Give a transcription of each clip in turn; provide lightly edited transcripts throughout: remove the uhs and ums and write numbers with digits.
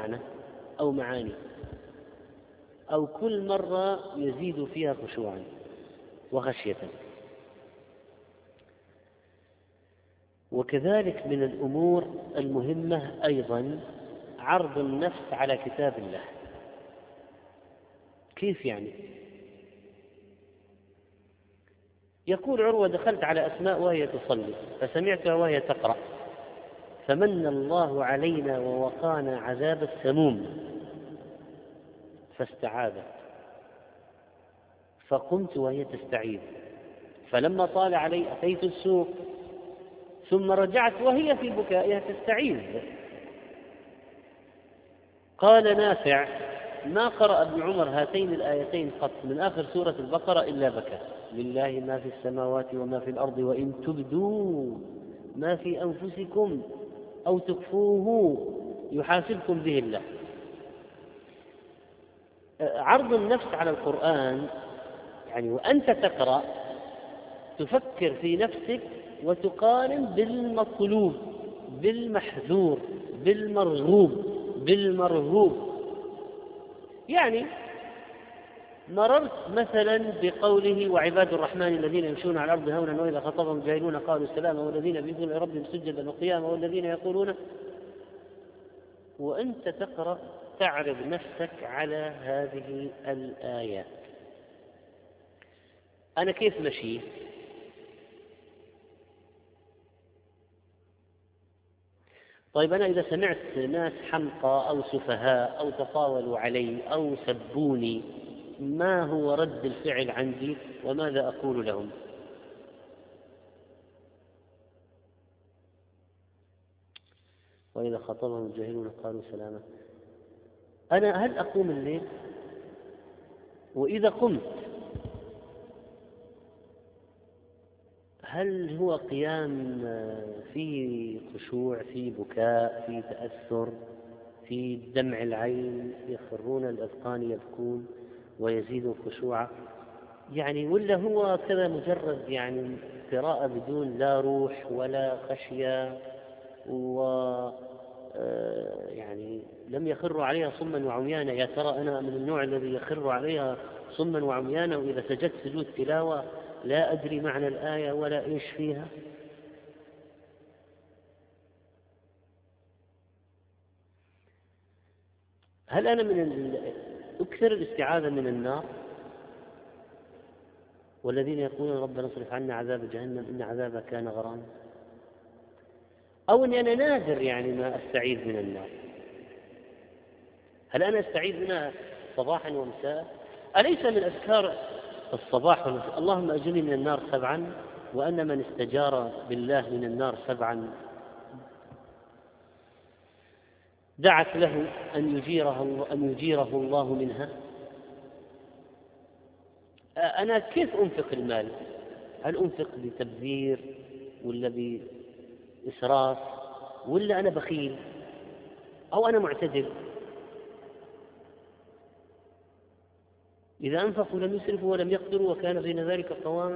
معنى أو معاني، أو كل مرة يزيد فيها خشوعا وخشية. وكذلك من الأمور المهمة أيضا عرض النفس على كتاب الله. كيف يعني؟ يقول عروة: دخلت على أسماء وهي تصلي فسمعتها وهي تقرأ فمن الله علينا ووقانا عذاب السموم، فاستعاذت فقمت وهي تستعيذ، فلما طال علي أتيت السوق ثم رجعت وهي في بكائها تستعيذ. قال نافع: ما قرأ ابن عمر هاتين الآيتين قط من آخر سورة البقرة إلا بكى: لله ما في السماوات وما في الأرض وإن تبدوا ما في أنفسكم أو تخفوه يحاسبكم به الله. عرض النفس على القرآن يعني وأنت تقرأ تفكر في نفسك وتقارن بالمطلوب بالمحذور بالمرغوب. يعني مررت مثلا بقوله: وعباد الرحمن الذين يمشون على الأرض هونا وإذا خطبهم الجاهلون قالوا سلاما والذين يبيتون لربهم سجدا وقياما والذين يقولون، وأنت تقرأ تعرض نفسك على هذه الآيات. أنا كيف مشي؟ طيب أنا إذا سمعت ناس حمقى أو سفهاء أو تطاولوا علي أو سبوني، ما هو رد الفعل عندي وماذا أقول لهم؟ وإذا خاطبهم الجاهلون قالوا سلاما. أنا هل أقوم الليل؟ وإذا قمت هل هو قيام فيه خشوع، فيه بكاء، فيه تأثر، فيه دمع العين، يخرون الأذقان يبكون ويزيد خشوعا يعني، ولا هو كذا مجرد يعني قراءة بدون لا روح ولا خشية يعني لم يخروا عليها صما وعميانا؟ يا ترى أنا من النوع الذي يخر عليها صما وعميانا وإذا سجدت سجود تلاوة لا أدري معنى الآية ولا إيش فيها؟ هل أنا أكثر الاستعاذة من النار والذين يقولون ربنا اصرف عنا عذاب جهنم إن عذابها كان غراما؟ أو أني أنا نادر يعني ما أستعيذ من النار؟ هل أنا أستعيذ منها صباحا ومساء؟ أليس من أذكار الصباح والمساء اللهم أجرني من النار 7، وأن من استجار بالله من النار 7 دعت له أن يجيره الله منها؟ أنا كيف أنفق المال؟ هل أنفق بتبذير ولا بإسراف ولا أنا بخيل أو أنا معتدل؟ إذا أنفقوا لم يسرفوا ولم يقتروا وكان بين ذلك قواما.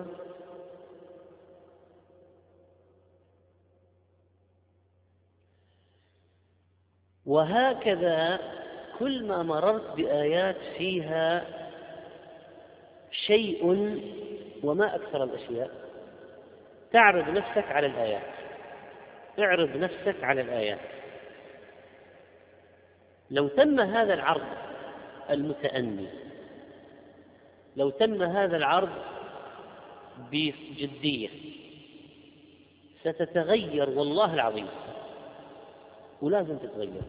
وهكذا كل ما مررت بآيات فيها شيء وما أكثر الأشياء تعرض نفسك على الآيات، اعرض نفسك على الآيات. لو تم هذا العرض المتأني، لو تم هذا العرض بجدية ستتغير والله العظيم، ولازم تتغير.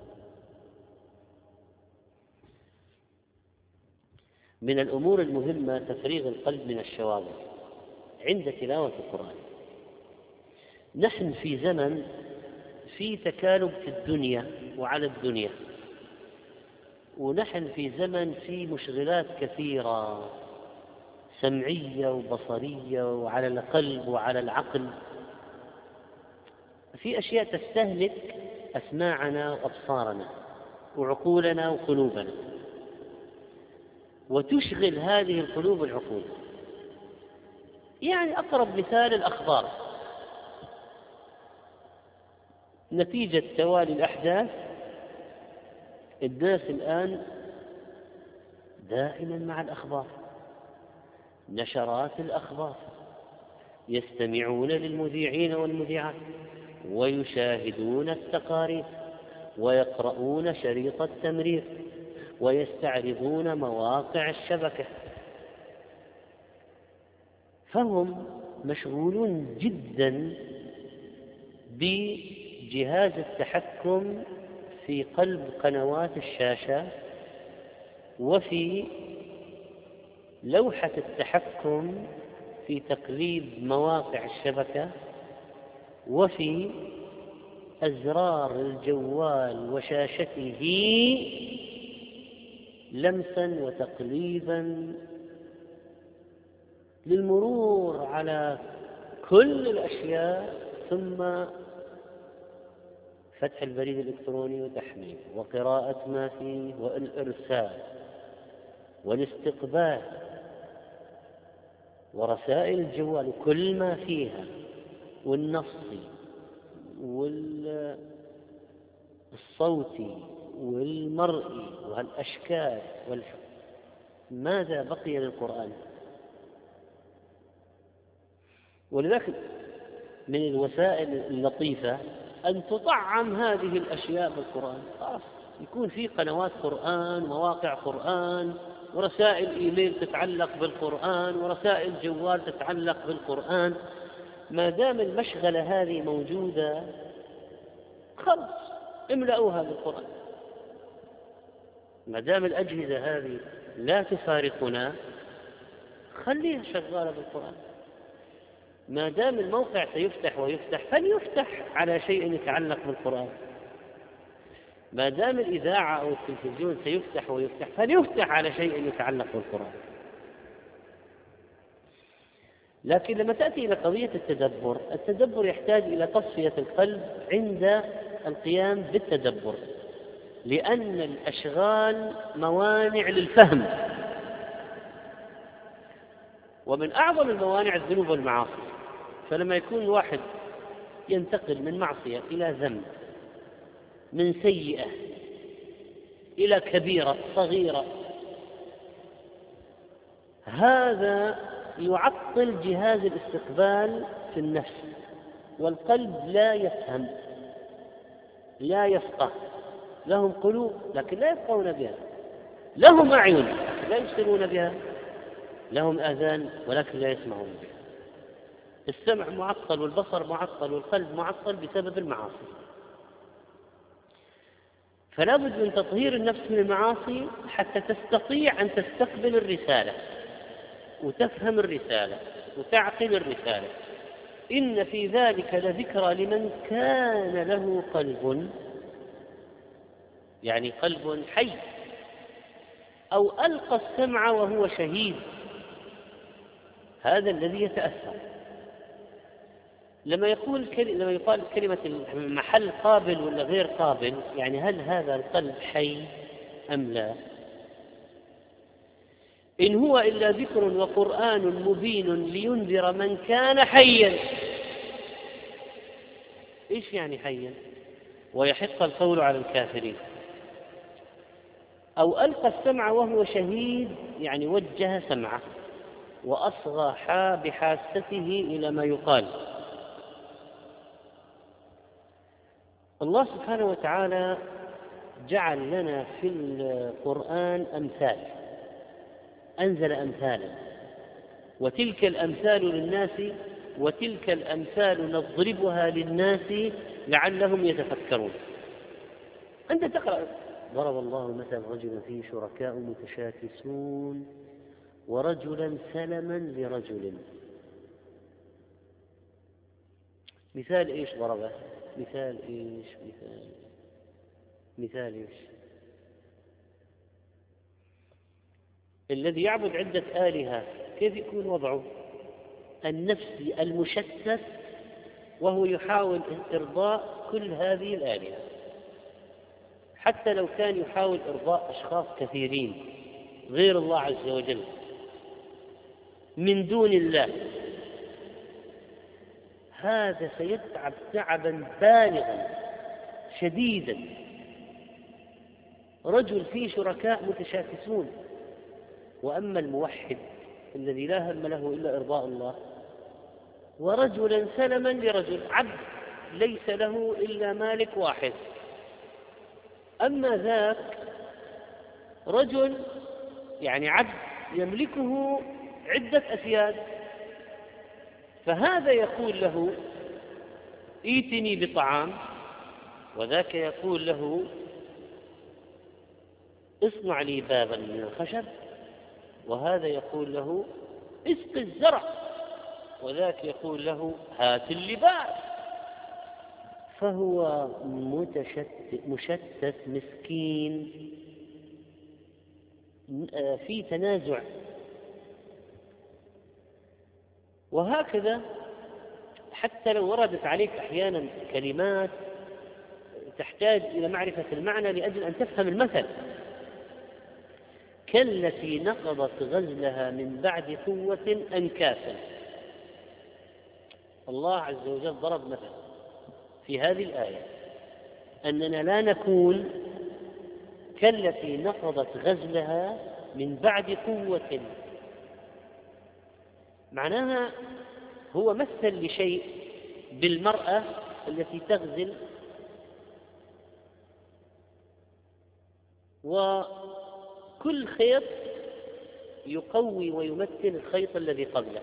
من الأمور المهمة تفريغ القلب من الشواغل عند تلاوة القرآن. نحن في زمن في تكالب في الدنيا وعلى الدنيا، ونحن في زمن في مشغلات كثيرة سمعية وبصرية وعلى القلب وعلى العقل، في أشياء تستهلك أسماعنا وأبصارنا وعقولنا وقلوبنا وتشغل هذه القلوب والعقول. يعني أقرب مثال الأخبار، نتيجة توالي الأحداث الناس الآن دائما مع الأخبار، نشرات الأخبار، يستمعون للمذيعين والمذيعات، ويشاهدون التقارير، ويقرؤون شريط التمرير، ويستعرضون مواقع الشبكة، فهم مشغولون جدا بجهاز التحكم في قلب قنوات الشاشة، وفي لوحة التحكم في تقليب مواقع الشبكة، وفي أزرار الجوال وشاشته لمسا وتقليبا للمرور على كل الأشياء، ثم فتح البريد الإلكتروني وتحميله وقراءة ما فيه والإرسال والاستقبال ورسائل الجوال كل ما فيها، والنصي والصوتي والمرئي والأشكال ماذا بقي للقرآن؟ ولذلك من الوسائل اللطيفة أن تطعم هذه الأشياء بالقرآن، خلاص يكون في قنوات قرآن، مواقع قرآن، ورسائل إيميل تتعلق بالقرآن، ورسائل جوال تتعلق بالقرآن. ما دام المشغلة هذه موجودة خلص املأوها بالقرآن. ما دام الأجهزة هذه لا تفارقنا خليها شغالة بالقرآن. ما دام الموقع سيفتح ويفتح فليفتح على شيء يتعلق بالقرآن. ما دام الإذاعة أو التلفزيون سيفتح ويفتح فليفتح على شيء يتعلق بالقرآن. لكن لما تأتي إلى قضية التدبر يحتاج إلى تصفية القلب عند القيام بالتدبر، لأن الأشغال موانع للفهم، ومن أعظم الموانع الذنوب والمعاصي. فلما يكون الواحد ينتقل من معصية إلى ذنب، من سيئة إلى كبيرة صغيرة، هذا يعطل جهاز الاستقبال في النفس، والقلب لا يفهم لا يفقه. لهم قلوب لكن لا يفقهون بها، لهم أعين لكن لا يبصرون بها، لهم آذان ولكن لا يسمعون بها. السمع معطل والبصر معطل والقلب معطل بسبب المعاصي. فلا بد من تطهير النفس من المعاصي حتى تستطيع أن تستقبل الرسالة وتفهم الرسالة وتعقل الرسالة. إن في ذلك لذكرى لمن كان له قلب، يعني قلب حي، أو ألقى السمع وهو شهيد، هذا الذي يتأثر. لما يقال كلمة محل قابل ولا غير قابل، يعني هل هذا القلب حي أم لا؟ إن هو إلا ذكر وقرآن مبين لينذر من كان حيا. إيش يعني حيا؟ ويحق القول على الكافرين. أو ألقى السمع وهو شهيد، يعني وجه سمعه وأصغى بحاسته إلى ما يقال. الله سبحانه وتعالى جعل لنا في القرآن أمثال، أنزل أمثالا، وتلك الأمثال للناس وتلك الأمثال نضربها للناس لعلهم يتفكرون. أنت تقرأ ضرب الله مثلا رجلا فيه شركاء متشاكسون ورجلا سلما لرجل. مثال إيش ضربه؟ مثال إيش؟ مثال إيش؟ الذي يعبد عدة آلهة كيف يكون وضعه النفسي المشتت وهو يحاول إرضاء كل هذه الآلهة، حتى لو كان يحاول إرضاء أشخاص كثيرين غير الله عز وجل من دون الله، هذا سيتعب تعبا بالغا شديدا. رجل فيه شركاء متشاكسون. وأما الموحد الذي لا هم له إلا إرضاء الله، ورجلا سلما لرجل، عبد ليس له إلا مالك واحد. أما ذاك رجل يعني عبد يملكه عدة أسياد، فهذا يقول له ائتني بطعام، وذاك يقول له اصنع لي بابا من الخشب، وهذا يقول له اسق الزرع، وذاك يقول له هات اللباس. فهو مشتت مسكين في تنازع. وهكذا حتى لو وردت عليك أحيانا كلمات تحتاج إلى معرفة المعنى لأجل أن تفهم المثل، كالتي نقضت غزلها من بعد قوة أنكاسا. الله عز وجل ضرب مثل في هذه الآية أننا لا نكون كالتي نقضت غزلها من بعد قوة. معناها هو مثل لشيء بالمرأة التي تغزل، وكل خيط يقوي ويمثل الخيط الذي قبله.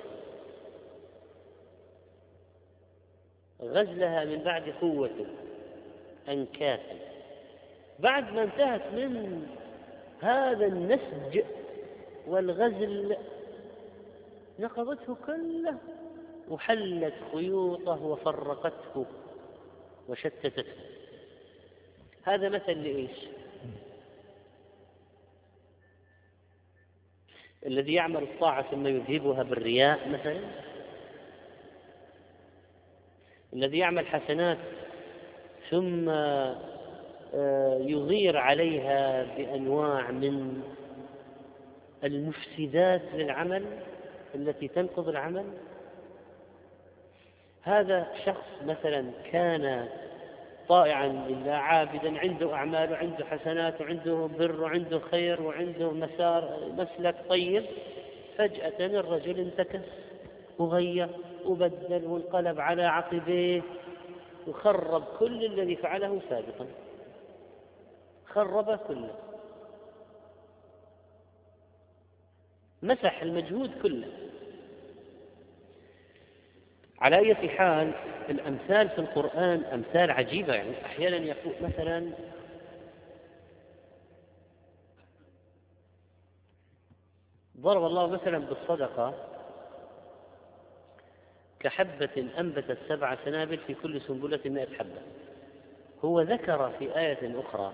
غزلها من بعد قوة أنكاسا، بعد ما انتهت من هذا النسج والغزل نقضته كله وحلت خيوطه وفرقته وشتتته. هذا مثل لإيش؟ الذي يعمل الطاعة ثم يذهبها بالرياء مثلا، الذي يعمل حسنات ثم يغير عليها بأنواع من المفسدات للعمل التي تنقض العمل. هذا شخص مثلا كان طائعا لله عابدا، عنده أعمال وعنده حسنات وعنده بر وعنده خير وعنده مسلك طيب، فجأة الرجل انتكس وغير وبدل وانقلب على عقبيه وخرب كل الذي فعله سابقا، خرب كله، مسح المجهود كله. على أي حال الأمثال في القرآن أمثال عجيبة. يعني أحيانا يقول مثلا ضرب الله مثلا بالصدقة كحبة أنبتت 7 سنابل في كل سنبلة 100 حبة. هو ذكر في آية أخرى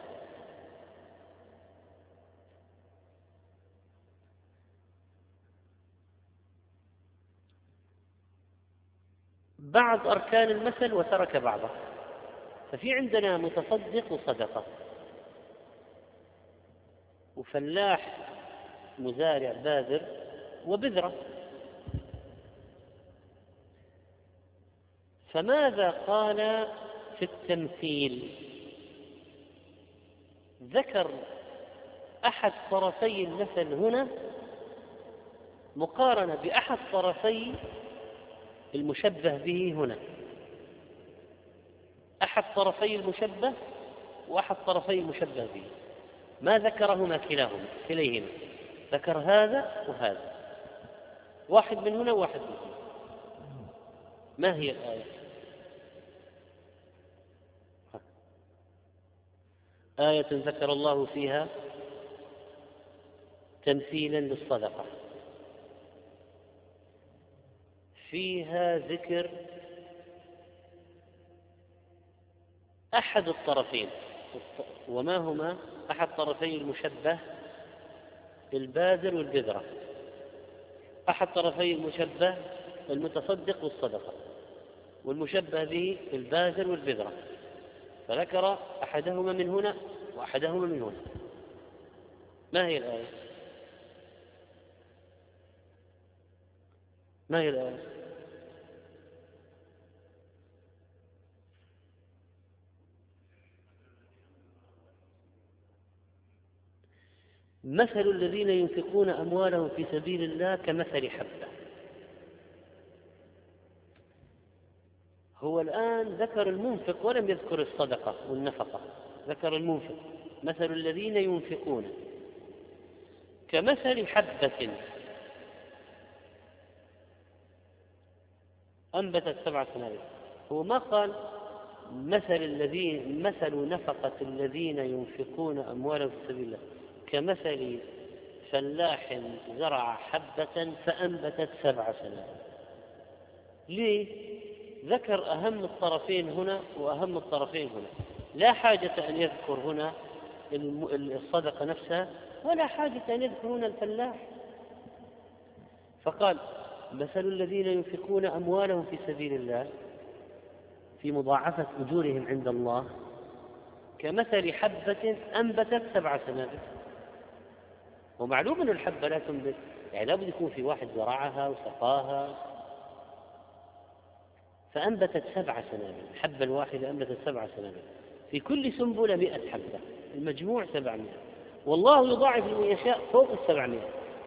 بعض أركان المثل وترك بعضه. ففي عندنا متصدق وصدقة، وفلاح مزارع باذر وبذرة. فماذا قال في التمثيل؟ ذكر أحد طرفي المثل هنا مقارنة بأحد طرفي المشبه به هنا، أحد طرفي المشبه وأحد طرفي المشبه به، ما ذكرهما كليهما، ذكر هذا وهذا، واحد من هنا وواحد من هنا. ما هي الآية؟ آية ذكر الله فيها تمثيلا للصدقة، فيها ذكر أحد الطرفين. وما هما أحد طرفي المشبه؟ الباذر والبذرة. أحد طرفي المشبه المتصدق والصدقة، والمشبه به الباذر والبذرة. فذكر أحدهما من هنا وأحدهما من هنا. ما هي الآية؟ ما هي الآية؟ مثل الذين ينفقون أموالهم في سبيل الله كمثل حبة. هو الآن ذكر المنفق ولم يذكر الصدقة والنفقة، ذكر المنفق. مثل الذين ينفقون كمثل حبة أنبتت 7 سنابل. هو ما قال مثل نفقة الذين ينفقون أموالهم في سبيل الله كمثل فلاح زرع حبة فأنبتت 7 سنابل. ليه؟ ذكر أهم الطرفين هنا وأهم الطرفين هنا، لا حاجة أن يذكر هنا الصدقة نفسها ولا حاجة أن يذكر هنا الفلاح. فقال مثل الذين ينفقون أموالهم في سبيل الله في مضاعفة أجورهم عند الله كمثل حبة أنبتت 7 سنابل. ومعلوم أن الحبة لا تنبت، يعني لابد يكون في واحد زرعها وسقاها، فأنبتت 7 سنابل. الحبة الواحدة أنبتت 7 سنابل، في كل سنبلة 100 حبة، المجموع 700. والله يضاعف لمن يشاء فوق 700.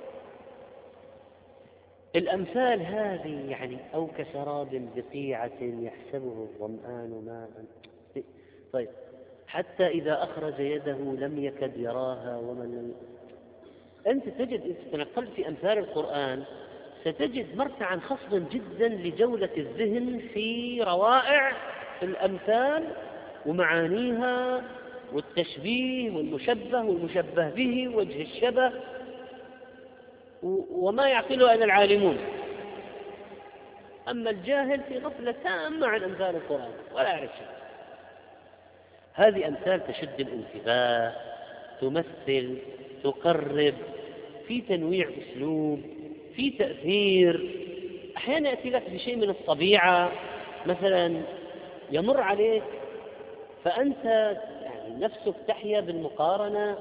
الأمثال هذه يعني أو كسراب بقيعة يحسبه الظمآن ماء. طيب حتى إذا أخرج يده لم يكد يراها ومن أنت تجد إذا تنقلت في أمثال القرآن ستجد مرتعا خصبا جدا لجولة الذهن في روائع الأمثال ومعانيها والتشبيه والمشبه والمشبه به وجه الشبه وما يعقله إلا العالمون. أما الجاهل في غفلة تامة عن أمثال القرآن ولا يعرف شيء. هذه أمثال تشد الانتباه، تمثل، تقرب، في تنويع أسلوب، في تأثير. أحيانا يأتي لك بشيء من الطبيعة مثلا يمر عليك فأنت يعني نفسك تحيا بالمقارنة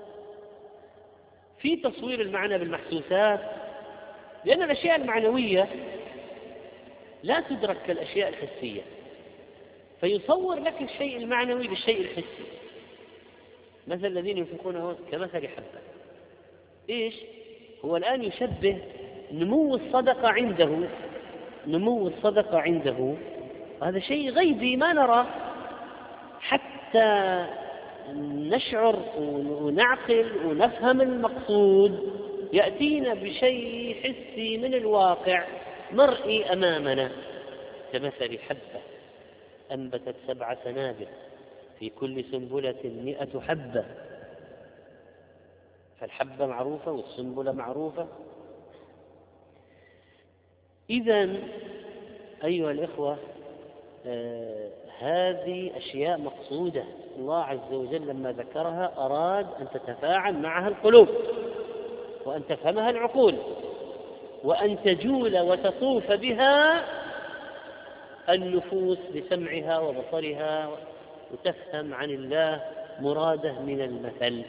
في تصوير المعنى بالمحسوسات، لأن الأشياء المعنوية لا تدرك كالأشياء الحسية، فيصور لك الشيء المعنوي بالشيء الحسي. مثل الذين ينفقون كمثل حبة. إيش؟ هو الآن يشبه نمو الصدقة عنده، هذا شيء غيبي ما نرى حتى نشعر ونعقل ونفهم المقصود. يأتينا بشيء حسي من الواقع مرئي أمامنا كمثل حبة أنبتت 7 سنابل في كل سنبلة 100 حبة. فالحبة معروفة والسنبلة معروفة. إذن أيها الإخوة هذه أشياء مقصودة. الله عز وجل لما ذكرها أراد أن تتفاعل معها القلوب وأن تفهمها العقول وأن تجول وتطوف بها النفوس بسمعها وبصرها وتفهم عن الله مراده من المثل.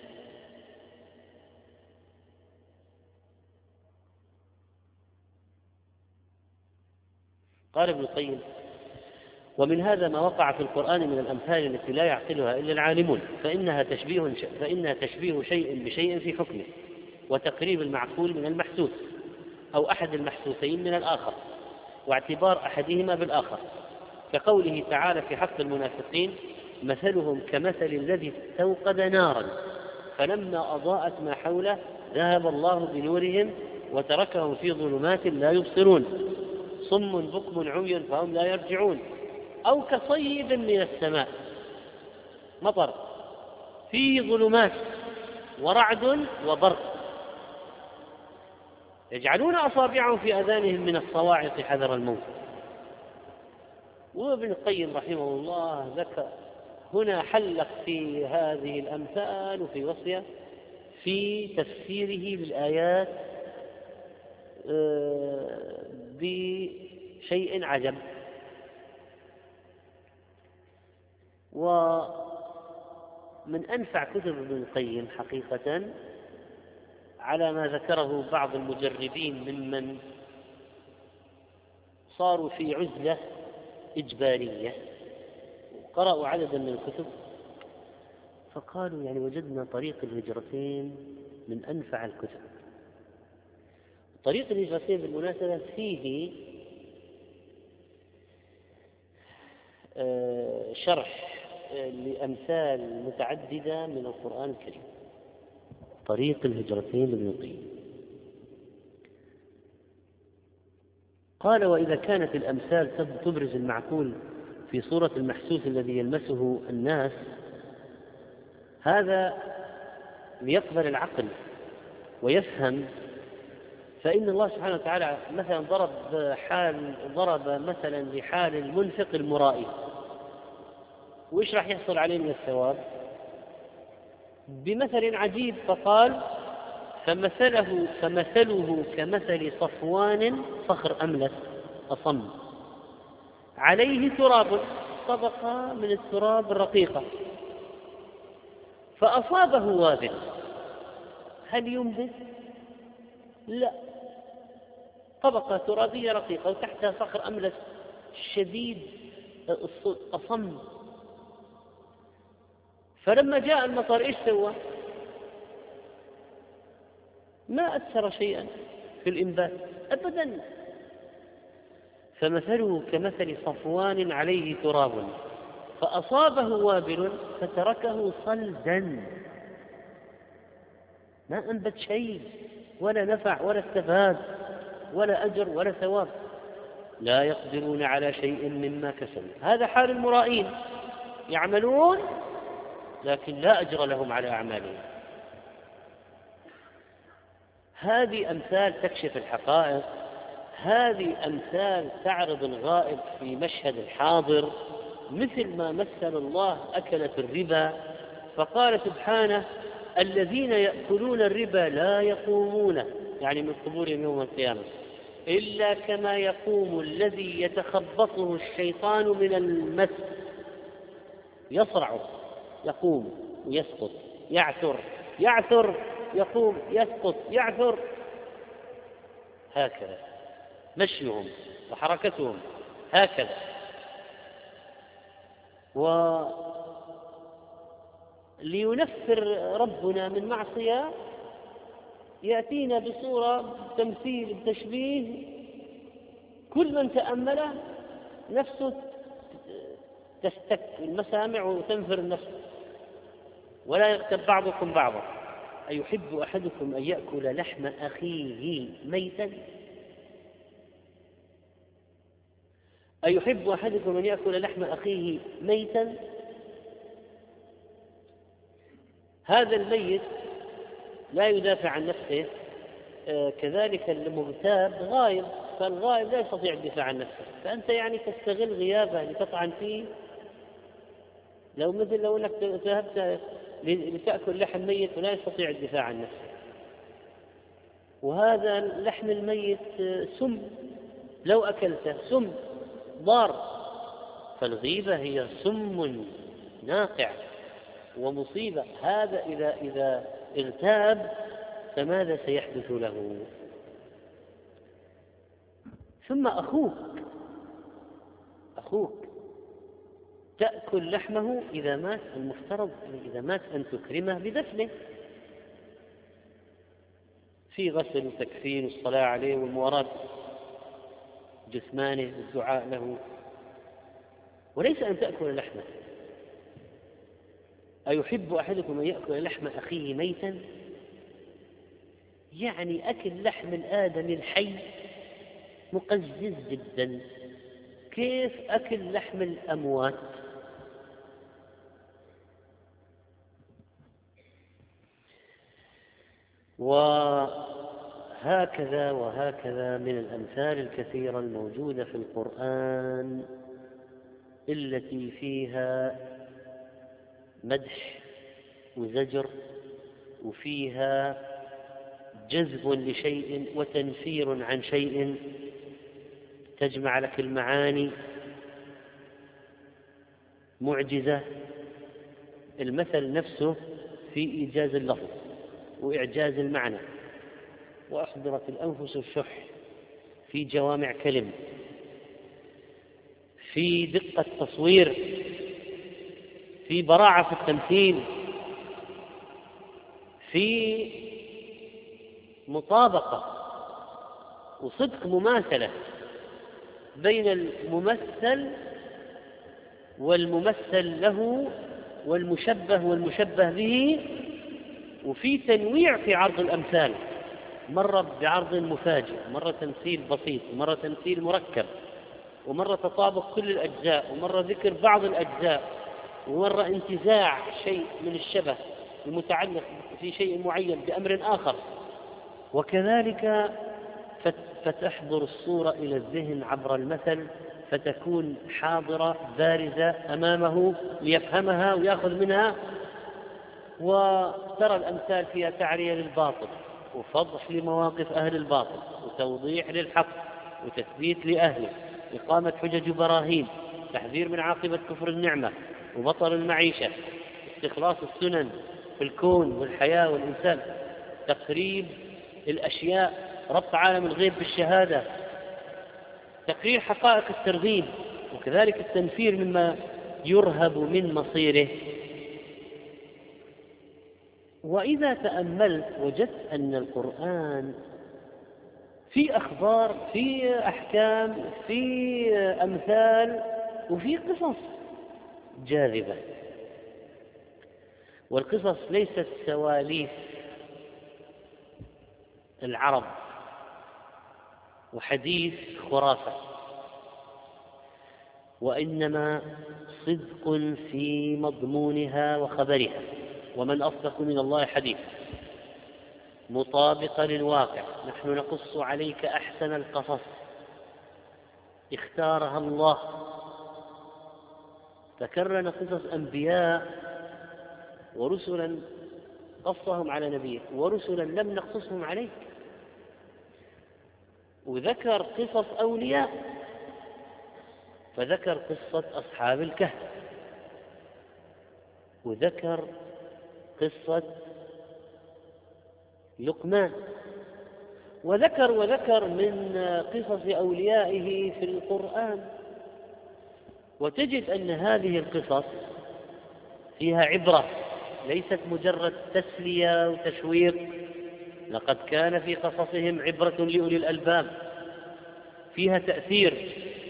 قال ابن القيم ومن هذا ما وقع في القرآن من الأمثال التي لا يعقلها إلا العالمون، فإنها تشبيه شيء بشيء في حكمه وتقريب المعقول من المحسوس أو أحد المحسوسين من الآخر واعتبار أحدهما بالآخر، كقوله تعالى في حق المنافقين مثلهم كمثل الذي استوقد نارا فلما أضاءت ما حوله ذهب الله بنورهم وتركهم في ظلمات لا يبصرون صم بكم عمي فهم لا يرجعون. أو كصيب من السماء مطر في ظلمات ورعد وبرق يجعلون أصابعهم في آذانهم من الصواعق حذر الموت. وابن القيم رحمه الله ذكر هنا حلق في هذه الأمثال وفي وصية في تفسيره للآيات بشيء عجب. ومن أنفع كتب ابن القيم حقيقة على ما ذكره بعض المجربين ممن صاروا في عزلة إجبارية وقرأوا عددا من الكتب فقالوا يعني وجدنا طريق الهجرتين من أنفع الكتب. طريق الهجرتين بالمناسبة فيه شرح لأمثال متعددة من القرآن الكريم. طريق الهجرتين لابن القيم قال: وإذا كانت الأمثال تبرز المعقول في صورة المحسوس الذي يلمسه الناس، هذا ليقبل العقل ويفهم، فإن الله سبحانه وتعالى مثلا ضرب مثلا لحال المنفق المرائي، وإيش راح يحصل عليه من الثواب؟ بمثل عجيب، فقال: فمثله كمثل صفوان صخر أملس أصم عليه تراب، طبقة من التراب الرقيقة، فأصابه وابل، هل ينبت؟ لا، طبقة ترابية رقيقة وتحتها صخر أملس شديد أصم. فلما جاء المطر إيش سوى؟ ما أثر شيئا في الإنبات أبدا. فمثله كمثل صفوان عليه تراب فأصابه وابل فتركه صلدا، ما أنبت شيء ولا نفع ولا استفاد ولا أجر ولا ثواب. لا يقدرون على شيء مما كسبوا. هذا حال المرائين، يعملون لكن لا أجر لهم على أعمالهم. هذه أمثال تكشف الحقائق، هذه أمثال تعرض الغائب في مشهد الحاضر، مثل ما مثل الله أكلة الربا فقال سبحانه: الذين يأكلون الربا لا يقومون، يعني من قبورهم يوم القيامة، إلا كما يقوم الذي يتخبطه الشيطان من المس، يصرع، يقوم ويسقط، يعثر يقوم يسقط يعثر، هكذا مشيهم وحركتهم هكذا. ولينفر ربنا من معصية يأتينا بصورة تمثيل تشبيه، كل من تأمله نفسه تستك المسامع وتنفر النفس. ولا يغتب بعضكم بعضا، أيحب أحدكم أن يأكل لحم أخيه ميتا؟ أيحب أحدكم أن يأكل لحم أخيه ميتا؟ هذا الميت لا يدافع عن نفسه، كذلك المغتاب غائب، فالغائب لا يستطيع الدفاع عن نفسه، فأنت يعني تستغل غيابه لتطعن فيه. لو أنك ذهبت لتأكل لحم ميت ولا يستطيع الدفاع عن نفسه، وهذا لحم الميت سم، لو أكلته سم ضار، فالغيبة هي سم ناقع ومصيبة. هذا إذا اغتاب فماذا سيحدث له؟ ثم أخوك تأكل لحمه إذا مات، المفترض إذا مات أن تكرمه بدفنه، في غسل وتكفين والصلاة عليه والمواراة جثمانه والدعاء له، وليس أن تأكل لحمه. أيحب أحدكم أن يأكل لحم أخيه ميتا؟ يعني أكل لحم الآدمي الحي مقزز جدا، كيف أكل لحم الأموات؟ وهكذا من الأمثال الكثيرة الموجودة في القرآن التي فيها مدح وزجر، وفيها جذب لشيء وتنفير عن شيء، تجمع لك المعاني معجزة. المثل نفسه في إيجاز اللفظ وإعجاز المعنى، وأحضرت الأنفس الشح في جوامع كلم، في دقة تصوير، في براعة في التمثيل، في مطابقة وصدق مماثلة بين الممثل والممثل له والمشبه والمشبه به، وفي تنويع في عرض الأمثال، مرة بعرض مفاجئ، مرة تمثيل بسيط، ومرة تمثيل مركب، ومرة تطابق كل الأجزاء، ومرة ذكر بعض الأجزاء، ومرة انتزاع شيء من الشبه المتعلق في شيء معين بأمر آخر. وكذلك فتحضر الصورة إلى الذهن عبر المثل، فتكون حاضرة بارزة أمامه ليفهمها ويأخذ منها. وترى الأمثال فيها تعرية للباطل، وفضح لمواقف أهل الباطل، وتوضيح للحق، وتثبيت لأهله، إقامة حجج وبراهين، تحذير من عاقبة كفر النعمة وبطل المعيشة، استخلاص السنن في الكون والحياة والإنسان، تقريب الأشياء، ربط عالم الغيب بالشهادة، تقرير حقائق الترغيب، وكذلك التنفير مما يرهب من مصيره. وإذا تأملت وجدت أن القرآن في أخبار، في أحكام، في أمثال، وفي قصص جاذبة. والقصص ليست سواليف العرب وحديث خرافة، وإنما صدق في مضمونها وخبرها، ومن أصدق من الله حديثا، مطابقة للواقع. نحن نقص عليك أحسن القصص اختارها الله. ذكرنا قصص أنبياء ورسلا قصهم على نبيه، ورسلا لم نقصصهم عليك. وذكر قصص أولياء، فذكر قصة أصحاب الكهف، وذكر قصة لقمان، وذكر من قصص أوليائه في القرآن. وتجد أن هذه القصص فيها عبرة، ليست مجرد تسلية وتشويق. لقد كان في قصصهم عبرة لأولي الألباب، فيها تأثير.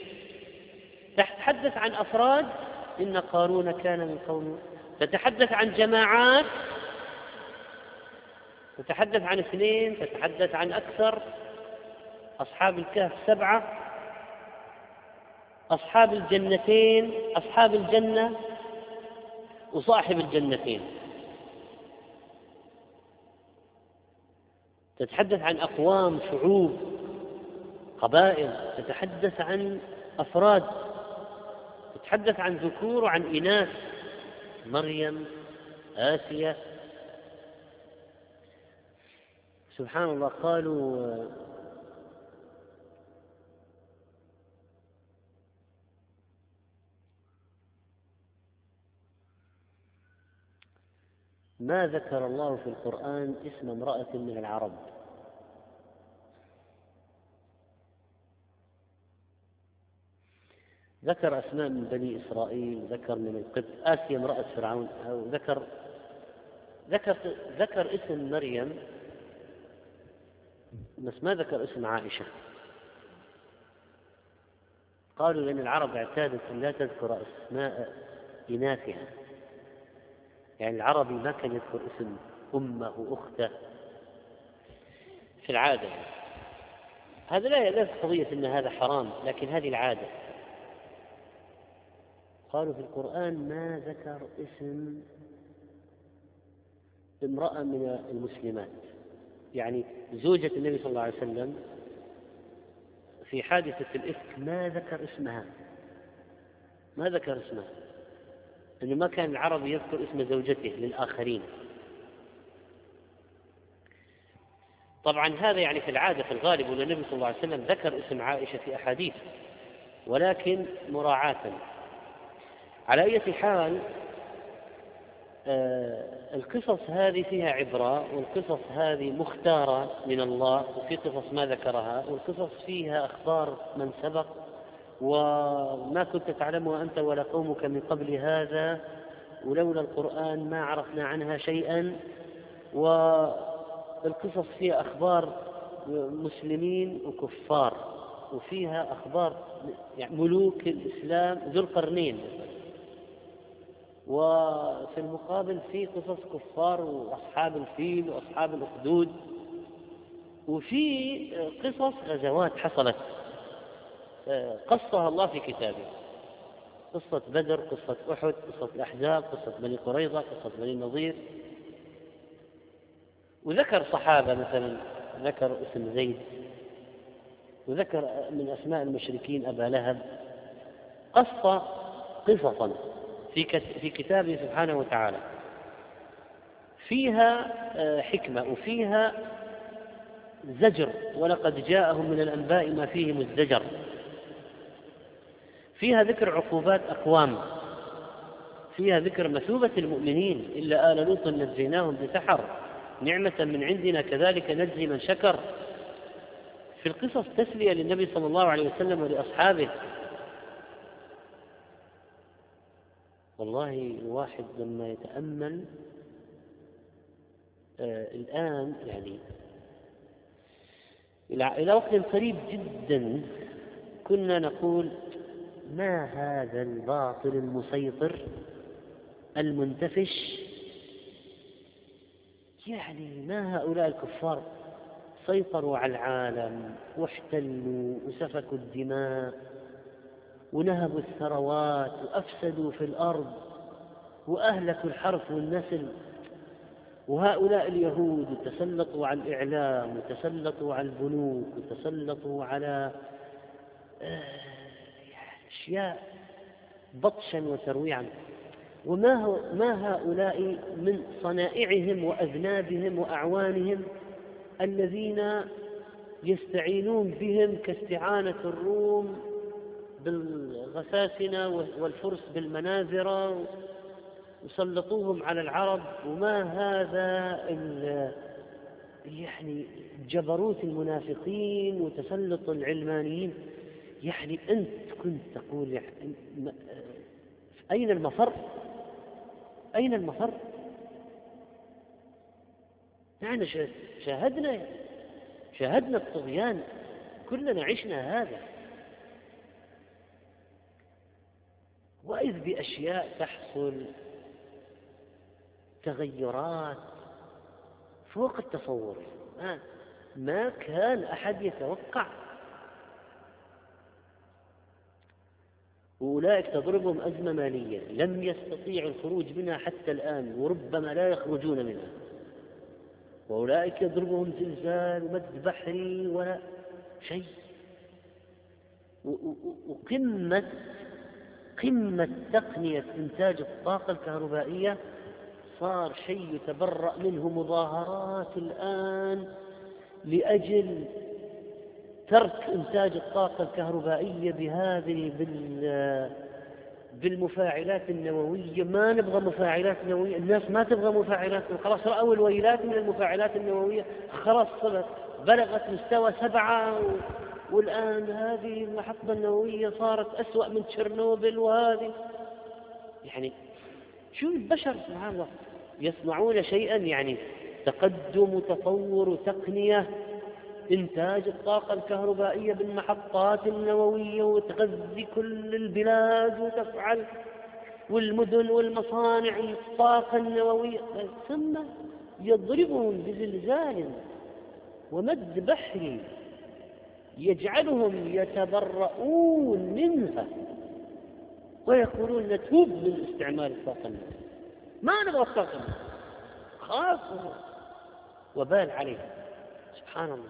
تتحدث عن أفراد، إن قارون كان من قوم، تتحدث عن جماعات، تتحدث عن 2، تتحدث عن أكثر. أصحاب الكهف 7، أصحاب الجنتين، أصحاب الجنة، وصاحب الجنتين. تتحدث عن أقوام، شعوب، قبائل، تتحدث عن أفراد، تتحدث عن ذكور وعن إناث، مريم، آسيا. سبحان الله. قالوا ما ذكر الله في القرآن اسم امرأة من العرب. ذكر أسماء من بني إسرائيل، ذكر من القبط، آسيا امرأة فرعون، أو ذكر اسم مريم، بس ما ذكر اسم عائشة. قالوا لأن العرب اعتادت أن لا تذكر أسماء إناثها، يعني العربي ما كان يذكر اسم أمه وأخته في العادة. هذا لا قضية أن هذا حرام، لكن هذه العادة. قالوا في القرآن ما ذكر اسم امرأة من المسلمات، يعني زوجة النبي صلى الله عليه وسلم في حادثة الإفك ما ذكر اسمها، ما ذكر اسمها، أنه ما كان العربي يذكر اسم زوجته للآخرين. طبعا هذا يعني في العادة، في الغالب أن النبي صلى الله عليه وسلم ذكر اسم عائشة في أحاديث، ولكن مراعاة. على أي حال، القصص هذه فيها عبرة، والقصص هذه مختارة من الله، وفي قصص ما ذكرها، والقصص فيها أخبار من سبق وما كنت تعلمها أنت ولا قومك من قبل هذا، ولولا القرآن ما عرفنا عنها شيئا. القصص فيها أخبار مسلمين وكفار، وفيها أخبار يعني ملوك الإسلام ذو القرنين، وفي المقابل في قصص كفار وأصحاب الفيل وأصحاب الأخدود، وفي قصص غزوات حصلت قصها الله في كتابه، قصة بدر، قصة أحد، قصة الأحزاب، قصة بني قريظة، قصة بني النضير. وذكر صحابة مثلا، ذكر اسم زيد، وذكر من أسماء المشركين أبا لهب، قص قصصا في كتابه سبحانه وتعالى فيها حكمة وفيها زجر، ولقد جاءهم من الأنباء ما فيه مزدجر. فيها ذكر عقوبات أقوام، فيها ذكر مثوبة المؤمنين، إلا آل لوط نجيناهم بسحر نعمة من عندنا كذلك نجزي من شكر. في القصص تسلية للنبي صلى الله عليه وسلم ولأصحابه. والله الواحد لما يتأمل الآن يعني إلى وقت قريب جدا كنا نقول ما هذا الباطل المسيطر المنتفش، يعني ما هؤلاء الكفار سيطروا على العالم واحتلوا وسفكوا الدماء ونهبوا الثروات وأفسدوا في الأرض وأهلكوا الحرث والنسل، وهؤلاء اليهود تسلطوا على الإعلام وتسلطوا على البنوك وتسلطوا على أشياء بطشا وترويعا، ما هؤلاء من صنائعهم وأذنابهم وأعوانهم الذين يستعينون بهم كاستعانة الروم بالغساسنة والفرس بالمناذرة وسلطوهم على العرب، وما هذا يعني جبروت المنافقين وتسلط العلمانيين. يعني أنت كنت تقول يعني أين المفر؟ أين المفر؟ نحن شاهدنا الطغيان، كلنا عشنا هذا، وإذ بأشياء تحصل تغيرات فوق التصور، ما كان أحد يتوقع. وأولئك تضربهم أزمة مالية لم يستطيعوا الخروج منها حتى الآن، وربما لا يخرجون منها. وأولئك يضربهم زلزال ومد بحري ولا شيء. وقمة تقنية إنتاج الطاقة الكهربائية صار شيء يتبرأ منه مظاهرات الآن لأجل ترك إنتاج الطاقة الكهربائية بهذه بالمفاعلات النووية. ما نبغى مفاعلات نووية، الناس ما تبغى مفاعلات، خلاص رأوا الويلات من المفاعلات النووية، خلاص بلغت مستوى 7، والآن هذه المحطة النووية صارت أسوأ من تشيرنوبل. وهذه يعني شو البشر سبحان الله يصنعون شيئا يعني تقدم وتطور وتقنية، إنتاج الطاقة الكهربائية بالمحطات النووية وتغذي كل البلاد وتفعل والمدن والمصانع الطاقة النووية، ثم يضربهم بزلزال ومد بحري يجعلهم يتبرؤون منها ويقولون نتوب من استعمال الطاقة النووية، ما نبغى الطاقة خلاص وبال عليها. سبحان الله.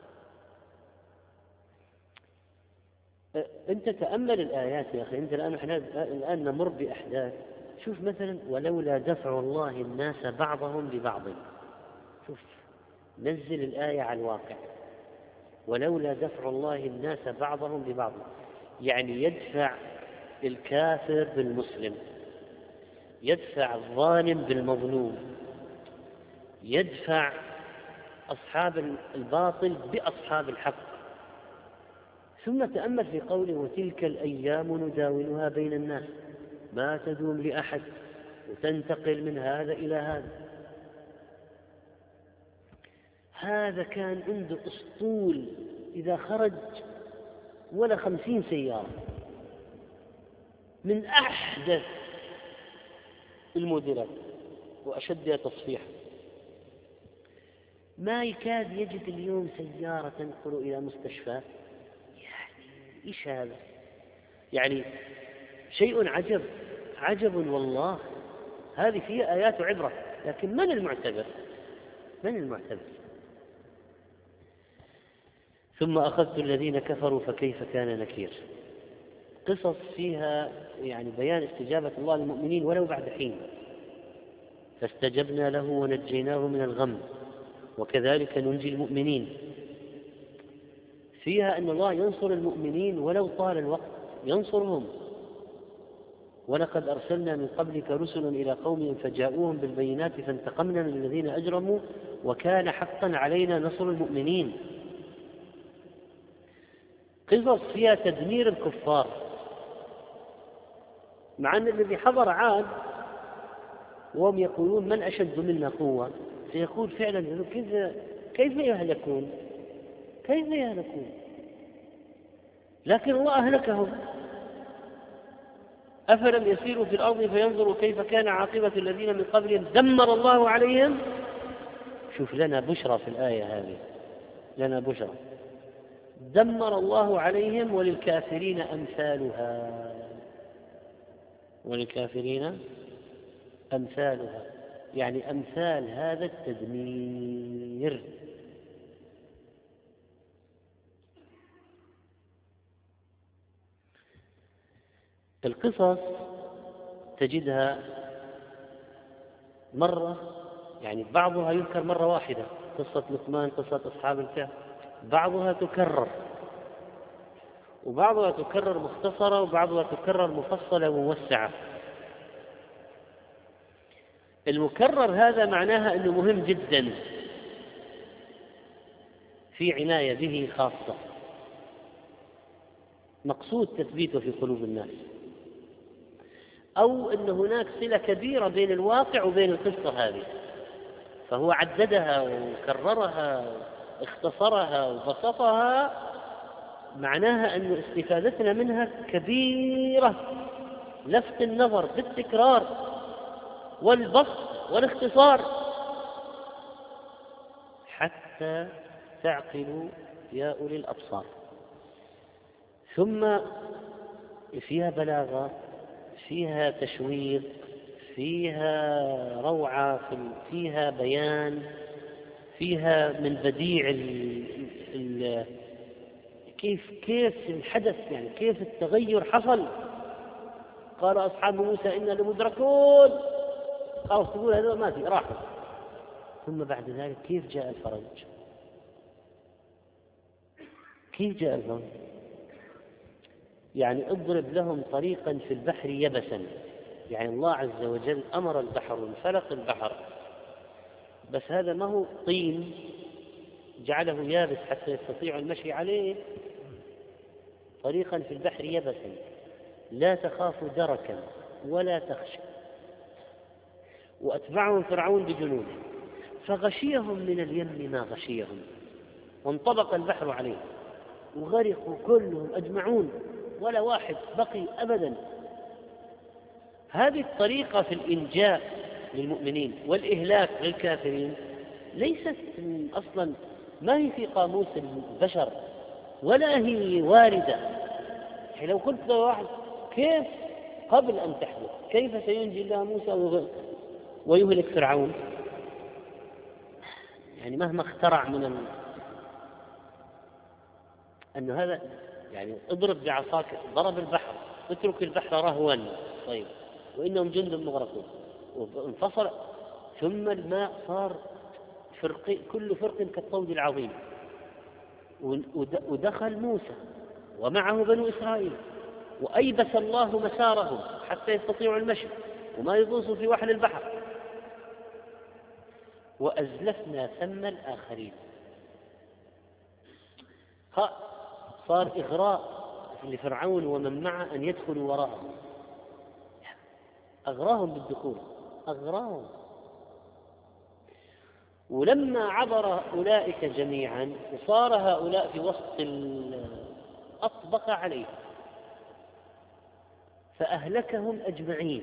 أنت تأمل الآيات يا أخي، أنت الآن نمر بأحداث. شوف مثلا ولولا دفع الله الناس بعضهم ببعض، شوف نزل الآية على الواقع، ولولا دفع الله الناس بعضهم ببعض، يعني يدفع الكافر بالمسلم، يدفع الظالم بالمظلوم، يدفع أصحاب الباطل بأصحاب الحق. ثم تأمل في قوله وتلك الأيام نداولها بين الناس، ما تدوم لأحد وتنتقل من هذا إلى هذا. هذا كان عنده أسطول إذا خرج ولا 50 سيارة من أحدث الموديلات وأشدها تصفيحا، ما يكاد يجد اليوم سيارة تنقل إلى مستشفى. يعني إيش هذا؟ يعني شيء عجب والله. هذه فيها آيات وعبرة، لكن من المعتبر؟ ثم أخذت الذين كفروا فكيف كان نكير. قصص فيها يعني بيان استجابة الله للمؤمنين ولو بعد حين. فاستجبنا له ونجيناه من الغم وكذلك ننجي المؤمنين. فيها أن الله ينصر المؤمنين ولو طال الوقت، ينصرهم. ولقد أرسلنا من قبلك رسلا إلى قومهم فجاءوهم بالبينات فانتقمنا من الذين أجرموا وكان حقا علينا نصر المؤمنين. قصص فيها تدمير الكفار، مع أن الذي حضر عاد وهم يقولون من أشد منا قوة، سيقول فعلا كيف يهلكون؟ لكن الله أهلكهم. أفلم يسيروا في الأرض فينظروا كيف كان عاقبة الذين من قبلهم دمر الله عليهم. شوف لنا بشرى في الآية هذه، لنا بشرى. دمر الله عليهم وللكافرين أمثالها، يعني أمثال هذا التدمير. القصص تجدها مرة، يعني بعضها يذكر مرة واحدة، قصة لقمان، قصة أصحاب الكهف، بعضها تكرر، وبعضها تكرر مختصرة، وبعضها تكرر مفصلة وموسعة. المكرر هذا معناها أنه مهم جدا، في عناية به خاصة، مقصود تثبيته في قلوب الناس، أو أن هناك صلة كبيرة بين الواقع وبين القصة هذه، فهو عددها وكررها، اختصرها وبسطها، معناها أن استفادتنا منها كبيرة. لفت النظر بالتكرار والبسط والاختصار حتى تعقلوا يا أولي الأبصار. ثم فيها بلاغة، فيها تشويق، فيها روعة، فيها بيان، فيها من بديع كيف الحدث، يعني كيف التغير حصل. قال أصحاب موسى إنا لمدركون، خلاص تقول هذا ما في راحوا. ثم بعد ذلك كيف جاء الفرج؟ يعني اضرب لهم طريقا في البحر يبسا، يعني الله عز وجل أمر البحر وانفلق البحر، بس هذا ما هو طين جعله يابس حتى يستطيع المشي عليه. طريقا في البحر يبسا لا تخاف دركا ولا تخشى. وأتبعهم فرعون بجنوده فغشيهم من اليم ما غشيهم وانطبق البحر عليهم وغرقوا كلهم أجمعون ولا واحد بقي أبدا. هذه الطريقة في الإنجاء للمؤمنين والإهلاك للكافرين ليست أصلا، ما هي في قاموس البشر ولا هي واردة. يعني لو قلت لواحد كيف قبل أن تحدث كيف سينجي الله موسى ويهلك فرعون، يعني مهما اخترع من أنه هذا، يعني اضرب بعصاك، ضرب البحر، اترك البحر رهوا، طيب وإنهم جند مغرقون، وانفصل، ثم الماء صار كل فرق كالطود العظيم، ودخل موسى ومعه بنو إسرائيل وأيبس الله مسارهم حتى يستطيعوا المشي وما يغوصوا في وحل البحر، وأزلفنا ثم الآخرين. صار إغراء لفرعون ومن معه أن يدخلوا وراءهم، أغراهم بالدخول، أغراهم. ولما عبر أولئك جميعا وصار هؤلاء في وسط أطبق عليهم فأهلكهم أجمعين.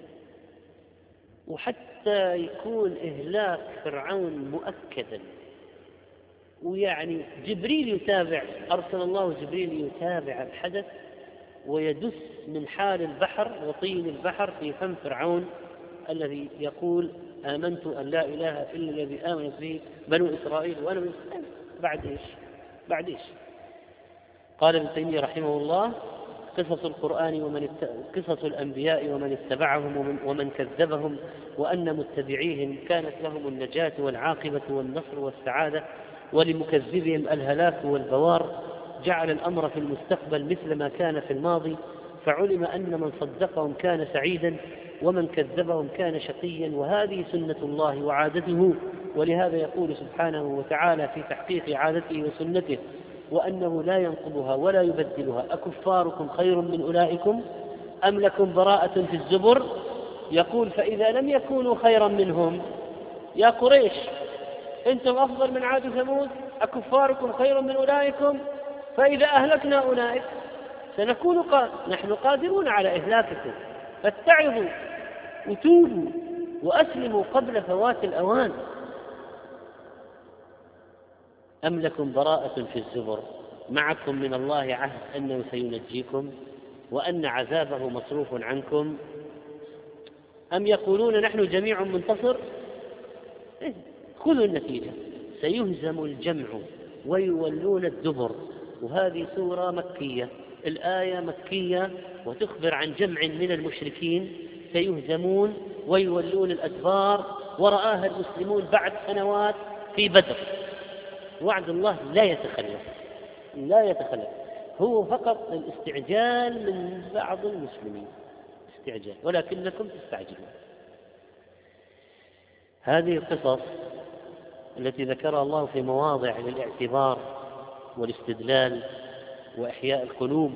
وحتى يكون إهلاك فرعون مؤكدا، ويعني جبريل يتابع، أرسل الله جبريل يتابع الحدث ويدس من حال البحر وطين البحر في فم فرعون الذي يقول آمنت أن لا إله إلا الذي آمنت به بنو إسرائيل وأنا من إسرائيل. بعد إيش؟ قال ابن تيمية رحمه الله: قصص القرآن قصص الأنبياء ومن اتبعهم ومن كذبهم، وأن متبعيهم كانت لهم النجاة والعاقبة والنصر والسعادة، ولمكذبهم الهلاك والبوار. جعل الأمر في المستقبل مثل ما كان في الماضي، فعلم أن من صدقهم كان سعيدا ومن كذبهم كان شقيا، وهذه سنة الله وعادته. ولهذا يقول سبحانه وتعالى في تحقيق عادته وسنته: وأنه لا ينقضها ولا يبدلها. أكفاركم خير من أولئكم أم لكم براءة في الزبر؟ يقول: فإذا لم يكونوا خيرا منهم يا قريش أنتم أفضل من عاد وثمود، أكفاركم خير من أولئكم؟ فإذا أهلكنا أولئك سنكون نحن قادرون على إهلاككم، فاتعظوا وتوبوا وأسلموا قبل فوات الأوان. أم لكم براءة في الزبر؟ معكم من الله عهد أنه سينجيكم وأن عذابه مصروف عنكم. أم يقولون نحن جميع منتصر؟ خذوا النتيجة: سيهزم الجمع ويولون الدبر. وهذه سورة مكية، الآية مكية وتخبر عن جمع من المشركين سيهزمون ويولون الأدبار، ورآها المسلمون بعد سنوات في بدر. وعد الله لا يتخلف، هو فقط الاستعجال من بعض المسلمين، استعجال، ولكنكم تستعجلون. هذه القصص التي ذكرها الله في مواضع للاعتبار والاستدلال وإحياء القلوب.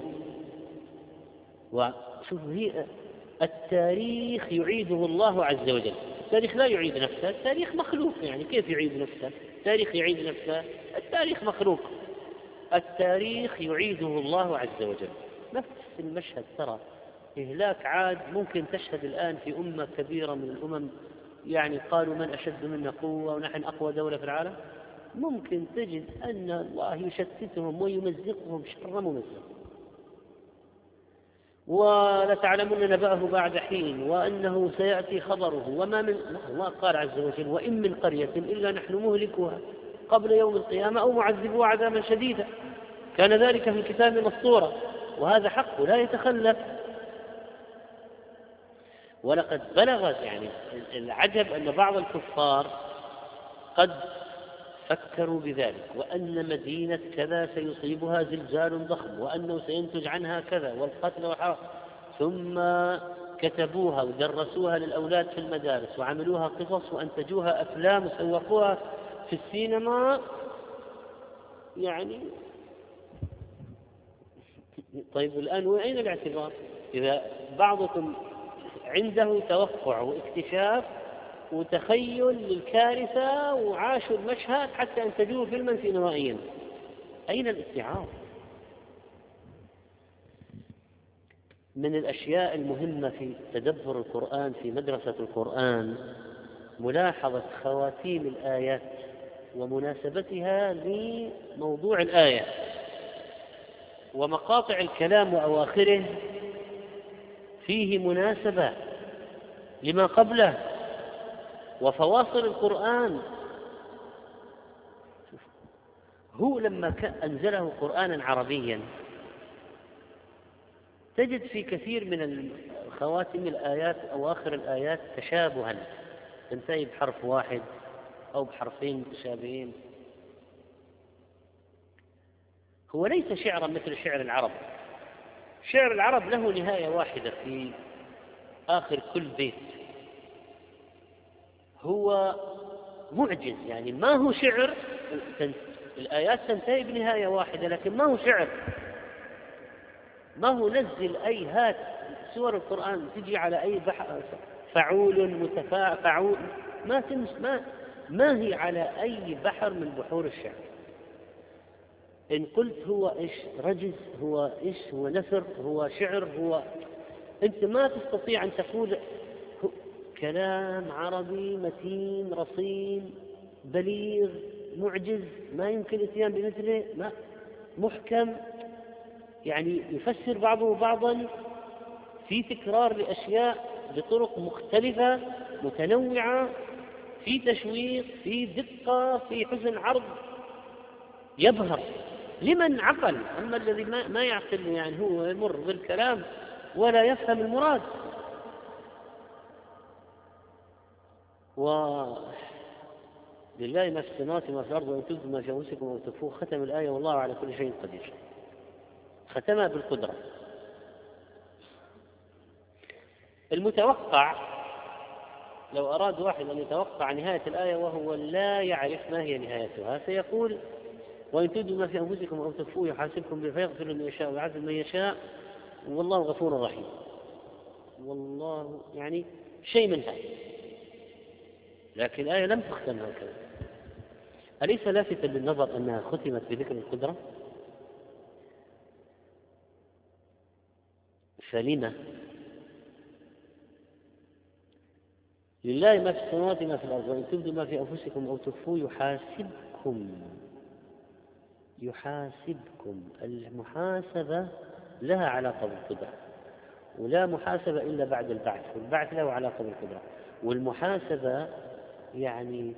وشوفوا، هي التاريخ يعيده الله عز وجل. التاريخ لا يعيد نفسه، التاريخ مخلوق، يعني كيف يعيد نفسه؟ التاريخ يعيد نفسه؟ التاريخ مخلوق. التاريخ يعيده الله عز وجل. نفس المشهد، ترى إهلاك عاد ممكن تشهد الآن في أمة كبيرة من الأمم، يعني قالوا من أشد منا قوة ونحن أقوى دولة في العالم، ممكن تجد أن الله يشتتهم ويمزقهم شر ممزق. ولتعلمن نبأه بعد حين وأنه سيأتي خبره وما من الله قال عز وجل: وإن من قرية إلا نحن مهلكها قبل يوم القيامة أو معذبوها عذابا شديدا، كان ذلك في الكتاب مسطورا. وهذا حق لا يتخلف. ولقد بلغت، يعني العجب أن بعض الكفار قد فكروا بذلك، وأن مدينة كذا سيصيبها زلزال ضخم وأنه سينتج عنها كذا والقتل والحرق، ثم كتبوها ودرسوها للأولاد في المدارس وعملوها قصص وأنتجوها أفلام وسوقوها في السينما. يعني طيب الآن وأين الاعتبار؟ إذا بعضكم عنده توقع واكتشاف وتخيل للكارثة وعاشوا المشهد حتى أنتجوه فيلما سينمائيا، أين الاتعاظ؟ من الأشياء المهمة في تدبر القرآن في مدرسة القرآن ملاحظة خواتيم الآيات ومناسبتها لموضوع الآية، ومقاطع الكلام وأواخره فيه مناسبة لما قبله، وفواصل القرآن. هو لما أنزله قرآنا عربيا تجد في كثير من خواتم الآيات أواخر الآيات تشابها، تنتهي بحرف واحد أو بحرفين متشابهين. هو ليس شعرا مثل شعر العرب. شعر العرب له نهاية واحدة في آخر كل بيت، هو معجز، يعني ما هو شعر. الآيات تنتهي بنهاية واحدة لكن ما هو شعر، ما هو نزل أي هات سور القرآن تجي على أي فعول متفاعل فعول، ما ما هي على أي بحر من بحور الشعر. إن قلت هو إيش رجز، هو إيش، هو نثر، هو شعر، هو أنت ما تستطيع أن تقول كلام عربي متين رصين بليغ معجز ما يمكن اتيان بمثله، ما محكم، يعني يفسر بعضه بعضا، في تكرار لأشياء بطرق مختلفة متنوعة، في تشويق، في دقة، في حسن عرض يبهر لمن عقل. أما الذي ما يعقل يعني هو يمر بالكلام ولا يفهم المراد. ولله ما في السماوات وما في الأرض وإن تبدوا ما في أنفسكم أو تخفوه ختم الآية والله على كل شيء قدير. ختمها بالقدرة. المتوقع لو أراد واحد أن يتوقع نهاية الآية وهو لا يعرف ما هي نهايتها فيقول وإن تبدوا ما في أنفسكم أو تخفوه يحاسبكم به فيغفر لمن يشاء ويعذب من يشاء والله غفور رحيم. والله يعني شيء من هذا، لكن الآية لم تختم هكذا. أليس لافتا للنظر أنها ختمت بذكر القدرة؟ فلما؟ لله ما في السماوات ما في الأرض وإن تبدوا ما في أنفسكم أو تخفوه يحاسبكم. المحاسبة لها علاقة بالقدرة، ولا محاسبة إلا بعد البعث، والبعث له علاقة بالقدرة. والمحاسبة يعني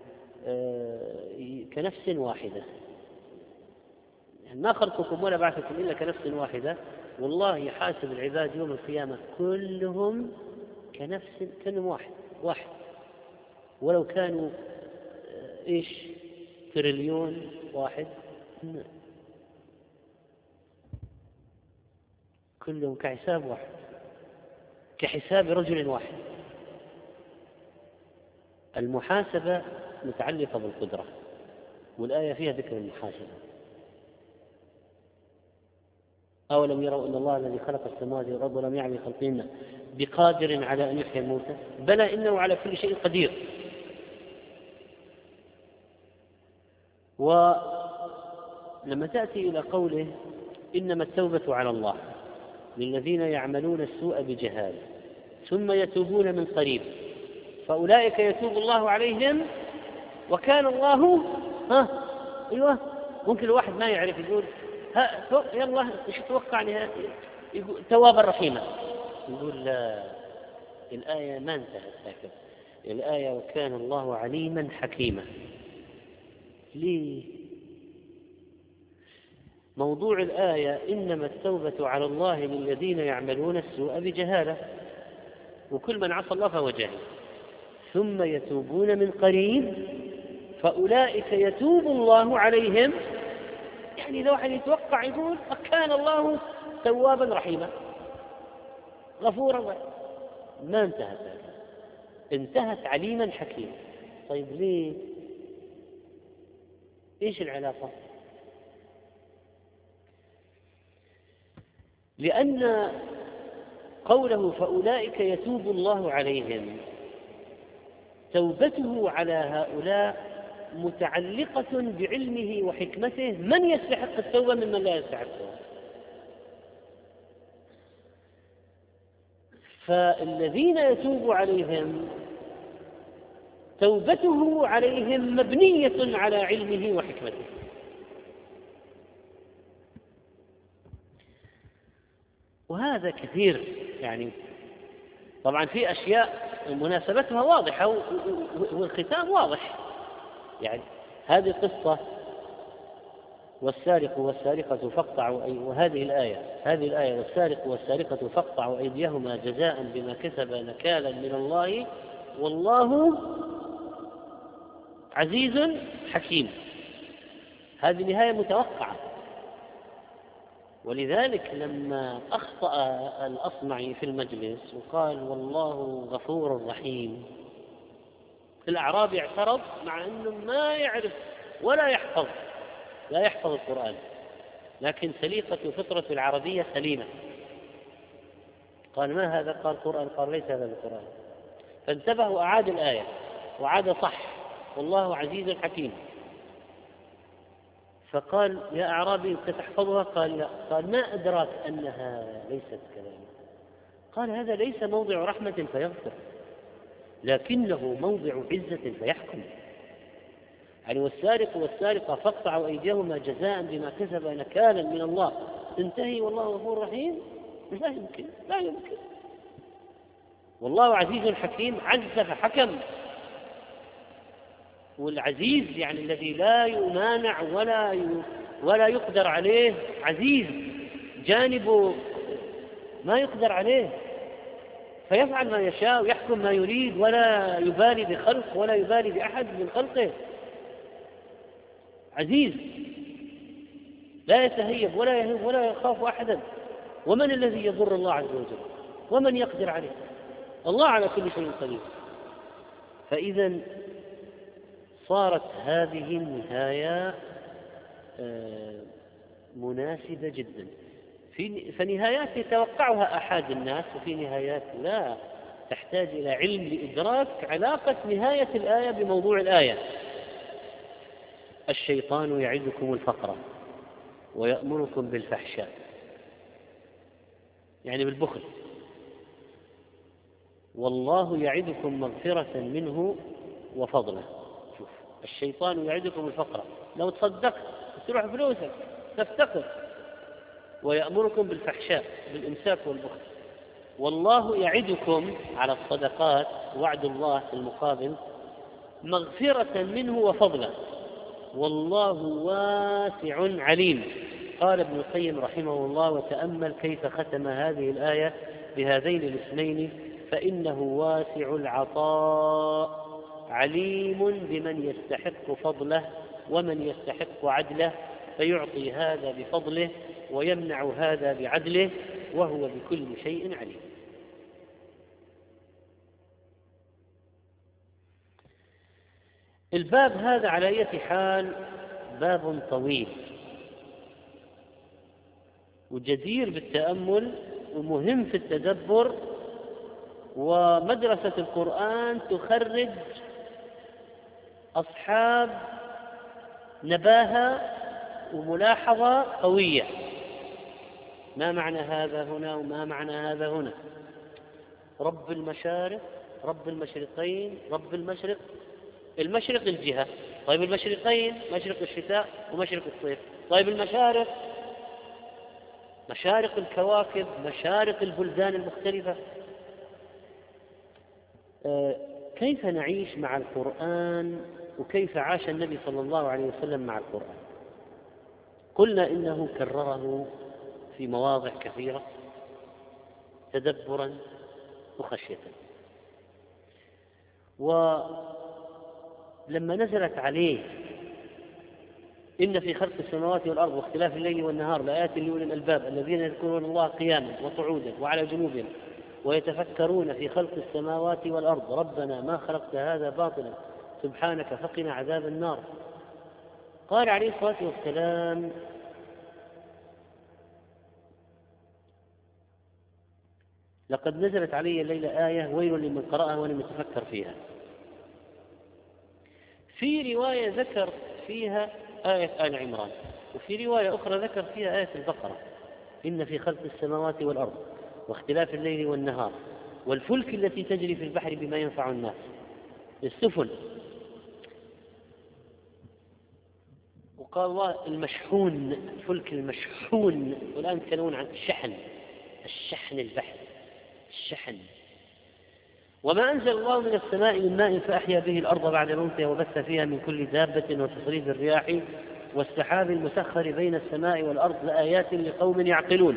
كنفس واحدة، يعني ما خلقكم ولا بعثكم إلا كنفس واحدة. والله يحاسب العباد يوم القيامة كلهم كانوا واحد ولو كانوا إيش تريليون واحد كلهم كحساب واحد، كحساب رجل واحد. المحاسبة متعلقة بالقدرة، والآية فيها ذكر المحاسبة. أولم يروا أن الله الذي خلق السماوات والأرض ولم يعمل خلقهن بقادر على أن يحيي الموتى بلى إنه على كل شيء قدير. ولما تأتي إلى قوله إنما التوبة على الله للذين يعملون السوء بجهالة ثم يتوبون من قريب فأولئك يتوب الله عليهم وكان الله أيوة. ممكن الواحد ما يعرف يقول يلا إيش توقعني يقول توابا رحيما، يقول لا، الآية ما انتهت هكذا. الآية وكان الله عليما حكيما. ليه؟ موضوع الآية إنما التوبة على الله للذين يعملون السوء بجهالة، وكل من عصى الله فهو جاهل، ثم يتوبون من قريب فأولئك يتوب الله عليهم. يعني لو واحد يتوقع يقول كان الله توابا رحيما غفورا، ما انتهت هذا، انتهت عليما حكيما. طيب ليه؟ ايش العلاقة؟ لأن قوله فأولئك يتوب الله عليهم توبته على هؤلاء متعلقة بعلمه وحكمته من يستحق التوبة ممن لا يستحقها. فالذين يتوب عليهم توبته عليهم مبنية على علمه وحكمته. وهذا كثير، يعني طبعا في أشياء مناسبتها واضحة والختام واضح. يعني هذه قصة والسارق والسارقة فاقطعوا وهذه الآية والسارق والسارقة فاقطعوا أيديهما جزاء بما كسب نكالا من الله والله عزيز حكيم. هذه نهاية متوقعة. ولذلك لما أخطأ الأصمعي في المجلس وقال والله غفور رحيم، الأعرابي اعترض مع أنه ما يعرف ولا لا يحفظ القرآن، لكن سليقة فطرة العربية سليمة. قال ما هذا؟ قال القرآن. قال ليس هذا القرآن. فانتبه وأعاد الآية وعاد صح والله عزيز حكيم. فقال يا أعرابي أنت تحفظها؟ قال لا. قال ما أدراك أنها ليست كذلك؟ قال هذا ليس موضع رحمة فيغفر، لكنه موضع عزة فيحكم. يعني والسارق والسارقة فاقطعوا أيديهما جزاء بما كسب نكالا من الله، تنتهي والله غفور رحيم؟ لا يمكن، لا يمكن. والله عزيز حكيم، عز فحكم. والعزيز يعني الذي لا يمانع ولا يقدر عليه، عزيز جانبه ما يقدر عليه، فيفعل ما يشاء ويحكم ما يريد، ولا يبالي بخلق ولا يبالي بأحد من خلقه. عزيز لا يتهيب ولا يهب ولا يخاف أحدا. ومن الذي يضر الله عز وجل؟ ومن يقدر عليه؟ الله على كل شيء قدير. فإذا صارت هذه النهاية مناسبة جدا. فنهايات يتوقعها أحد الناس، وفي نهايات لا، تحتاج إلى علم لإدراك علاقة نهاية الآية بموضوع الآية. الشيطان يعدكم الفقر ويأمركم بالفحشاء، يعني بالبخل. والله يعدكم مغفرة منه وفضله. شوف، الشيطان يعدكم الفقر، لو تصدقت تروح فلوسك تفتقر. ويأمركم بالفحشاء، بالإمساك والبخل. والله يعدكم على الصدقات، وعد الله في المقابل، مغفرة منه وفضلا، والله واسع عليم. قال ابن القيم رحمه الله: وتأمل كيف ختم هذه الآية بهذين الاسمين: فإنه واسع العطاء عليم بمن يستحق فضله ومن يستحق عدله، فيعطي هذا بفضله ويمنع هذا بعدله، وهو بكل شيء عليم. الباب هذا على أي حال باب طويل وجدير بالتأمل ومهم في التدبر، ومدرسة القرآن تخرج أصحاب نباهة وملاحظة قوية. ما معنى هذا هنا وما معنى هذا هنا؟ رب المشارق، رب المشرقين، رب المشرق. المشرق الجهة، طيب المشرقين مشرق الشتاء ومشرق الصيف. طيب المشارق مشارق الكواكب، مشارق البلدان المختلفة. كيف نعيش مع القرآن وكيف عاش النبي صلى الله عليه وسلم مع القرآن؟ قلنا إنه كرره في مواضع كثيرة تدبرا وخشية. ولما نزلت عليه إن في خلق السماوات والأرض واختلاف الليل والنهار لآيات لأولي الألباب الذين يذكرون الله قياما وقعودا وعلى جنوبهم ويتفكرون في خلق السماوات والأرض ربنا ما خلقت هذا باطلا سبحانك فقنا عذاب النار، قال عليه الصلاة والسلام: لقد نزلت علي الليلة آية ويل لمن قرأها ولم يتفكر فيها. في رواية ذكر فيها آية آل عمران، وفي رواية أخرى ذكر فيها آية البقرة: إن في خلق السماوات والأرض واختلاف الليل والنهار والفلك التي تجري في البحر بما ينفع الناس. السفن، وقال الله المشحون، الفلك المشحون. والآن يتكلمون عن الشحن البحر، الشحن. وما أنزل الله من السماء من ماء فأحيا به الأرض بعد موتها وبث فيها من كل دابة وتصريف الرياح والسحاب المسخر بين السماء والأرض لآيات لقوم يعقلون.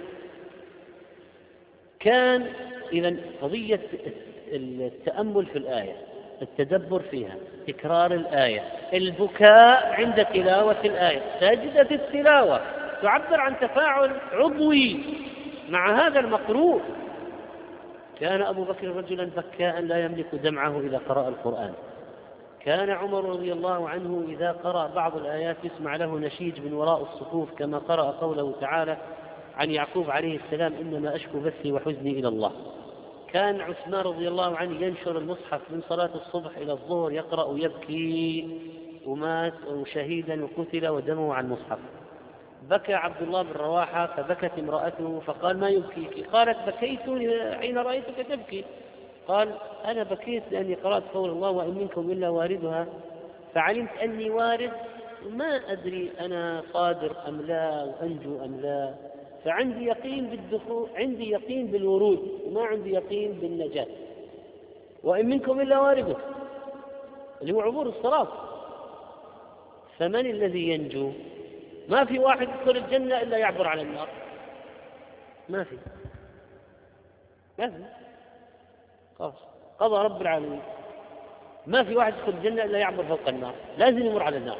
كان إذن قضية التأمل في الآية، التدبر فيها، تكرار الآية، البكاء عند تلاوة الآية. سجدة التلاوة تعبر عن تفاعل عضوي مع هذا المقروء. كان أبو بكر رجلا بكاء لا يملك دمعه إذا قرأ القرآن. كان عمر رضي الله عنه إذا قرأ بعض الآيات يسمع له نشيج من وراء الصفوف، كما قرأ قوله تعالى عن يعقوب عليه السلام: إنما أشكو بثي وحزني إلى الله. كان عثمان رضي الله عنه ينشر المصحف من صلاة الصبح إلى الظهر يقرأ ويبكي، ومات شهيدا وقتل ودمه عن المصحف. بكى عبد الله بن رواحة فبكت امرأته فقال: ما يبكيك؟ قالت: بكيت حين رأيتك تبكي. قال: أنا بكيت لأني قرأت قول الله: وإن منكم إلا واردها، فعلمت أني وارد، ما أدري أنا قادر أم لا وأنجو أم لا، فعندي يقين بالدخول، عندي يقين بالورود وما عندي يقين بالنجاة. وإن منكم إلا وارده اللي هو عبور الصراط، فمن الذي ينجو؟ ما في واحد يدخل الجنة إلا يعبر على النار، ما في خلاص قضى رب العالمين، ما في واحد يدخل الجنة إلا يعبر فوق النار، لازم يمر على النار.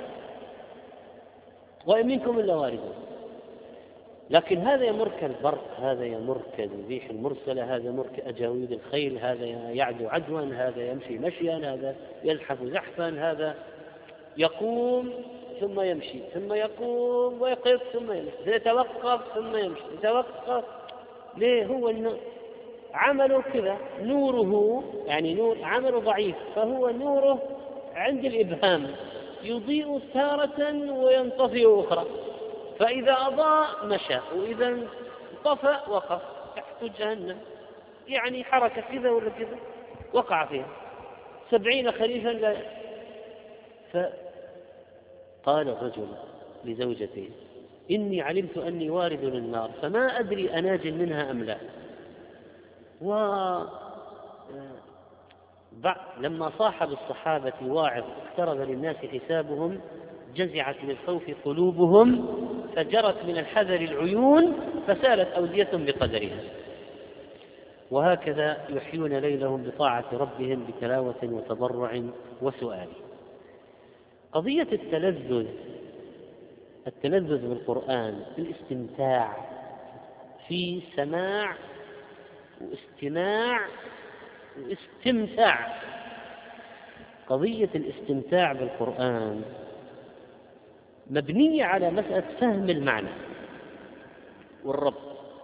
وإن منكم إلا وارده. لكن هذا يمر كالبرق، هذا يمر كالريح المرسلة، هذا يمر كأجاويد الخيل، هذا يعدو عدوا، هذا يمشي مشيا، هذا يزحف زحفا، هذا يقوم ثم يمشي، ثم يقوم ويقف ثم يمشي، يتوقف ثم يمشي، يتوقف. ليه؟ هو عمله كذا، نوره يعني نور عمله ضعيف، فهو نوره عند الإبهام يضيء تارة وينطفئ أخرى، فإذا أضاء مشى، وإذا انطفأ وقف تحت جهنم، يعني حركة كذا ولا كذا وقع فيها 70 خريفا لا. فقال الرجل لزوجته: إني علمت أني وارد للنار فما أدري أناج منها أم لا. لما صاحب الصحابة واعظ اقترب للناس حسابهم جزعت للخوف قلوبهم، فجرت من الحذر العيون، فسالت أودية بقدرها. وهكذا يحيون ليلهم بطاعة ربهم بتلاوة وتضرع وسؤال. قضية التلذذ بالقرآن، الاستمتاع في سماع واستماع واستمتاع. قضية الاستمتاع بالقرآن مبنية على مسألة فهم المعنى والربط.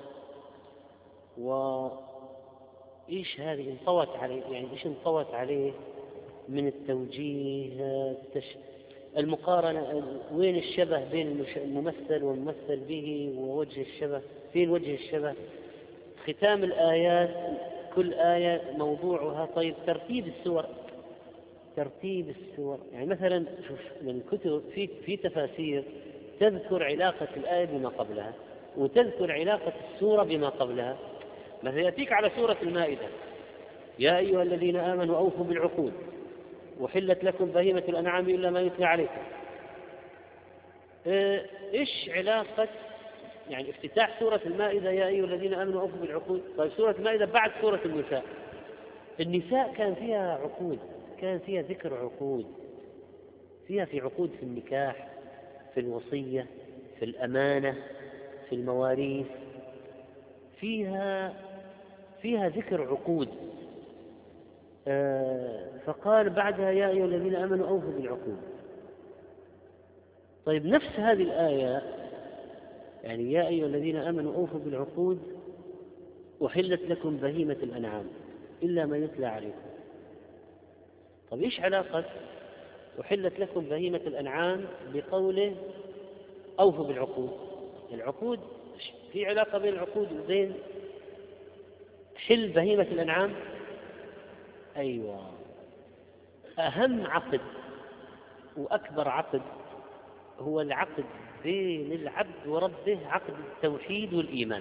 وإيش هذه انطوت عليه، يعني إيش انطوت عليه من التوجيه، المقارنة، وين الشبه بين الممثل والممثل به، ووجه الشبه، فين وجه الشبه، ختام الآيات، كل آية موضوعها. طيب ترتيب السور، يعني مثلا شوف من كتب في تفاسير تذكر علاقة الآية بما قبلها، وتذكر علاقة السورة بما قبلها. مثلا يأتيك على سورة المائدة: يا أيها الذين آمنوا أوفوا بالعقود وحلت لكم بهيمة الأنعام إلا ما يتلى عليكم. إيش علاقة يعني افتتاح سورة المائدة يا أيها الذين آمنوا أوفوا بالعقود؟ طيب سورة المائدة بعد سورة النساء. النساء كان فيها عقود، كان فيها ذكر عقود، في عقود في النكاح، في الوصية، في الأمانة، في المواريث، فيها ذكر عقود. فقال بعدها يا أيها الذين آمنوا أوفوا بالعقود. طيب نفس هذه الآية يعني يا أيها الذين آمنوا أوفوا بالعقود وحلت لكم بهيمة الأنعام إلا ما يتلى عليكم. طيب إيش علاقة وحلت لكم بهيمة الأنعام بقوله أوفوا بالعقود؟ العقود في علاقة بين العقود وبين حل بهيمة الأنعام؟ أيوة، أهم عقد وأكبر عقد هو العقد بين العبد وربه، عقد التوحيد والإيمان،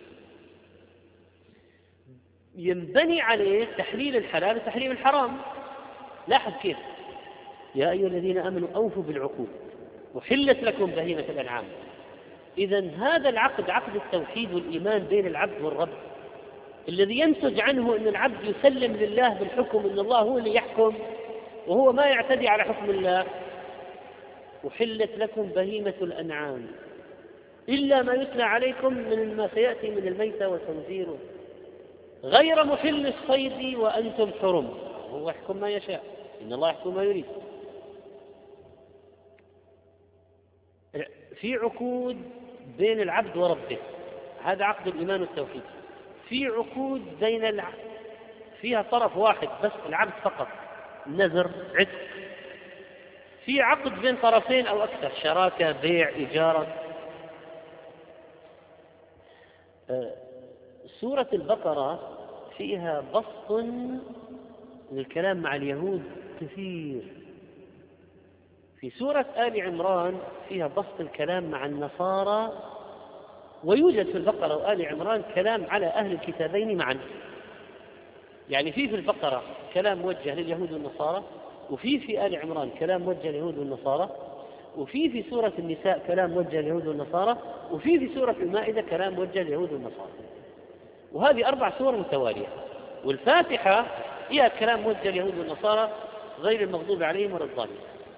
ينبني عليه تحليل الحلال وتحريم الحرام. لاحظ كيف: يا أيها الذين آمنوا أوفوا بالعقود وحلت لكم بهيمة الأنعام. إذن هذا العقد، عقد التوحيد والإيمان بين العبد والرب، الذي ينتج عنه أن العبد يسلم لله بالحكم، أن الله هو اللي يحكم وهو ما يعتدي على حكم الله. وحلت لكم بهيمة الأنعام إلا ما يتلى عليكم من ما سيأتي من الميتة والخنزير غير محل الصيد وأنتم حرم، هو يحكم ما يشاء، إن الله يحكم ما يريد. في عقود بين العبد وربه، هذا عقد الإيمان والتوحيد. في عقود بين فيها طرف واحد بس، العبد فقط، نذر، عتق. في عقد بين طرفين أو أكثر، شراكة، بيع، إجارة. سورة البقرة فيها بسط للكلام مع اليهود كثير. في سورة آل عمران فيها بسط الكلام مع النصارى، ويوجد في البقرة وآل عمران كلام على أهل الكتابين معا. يعني في البقرة كلام موجه لليهود والنصارى، وفي آل عمران كلام موجه لليهود والنصارى، وفي سورة النساء كلام موجه لليهود والنصارى، وفي سورة المائدة كلام موجه لليهود والنصارى. وهذه 4 سور متوالية. والفاتحة فيها كلام موجه لليهود والنصارى غير المغضوب عليهم ولا الضالين.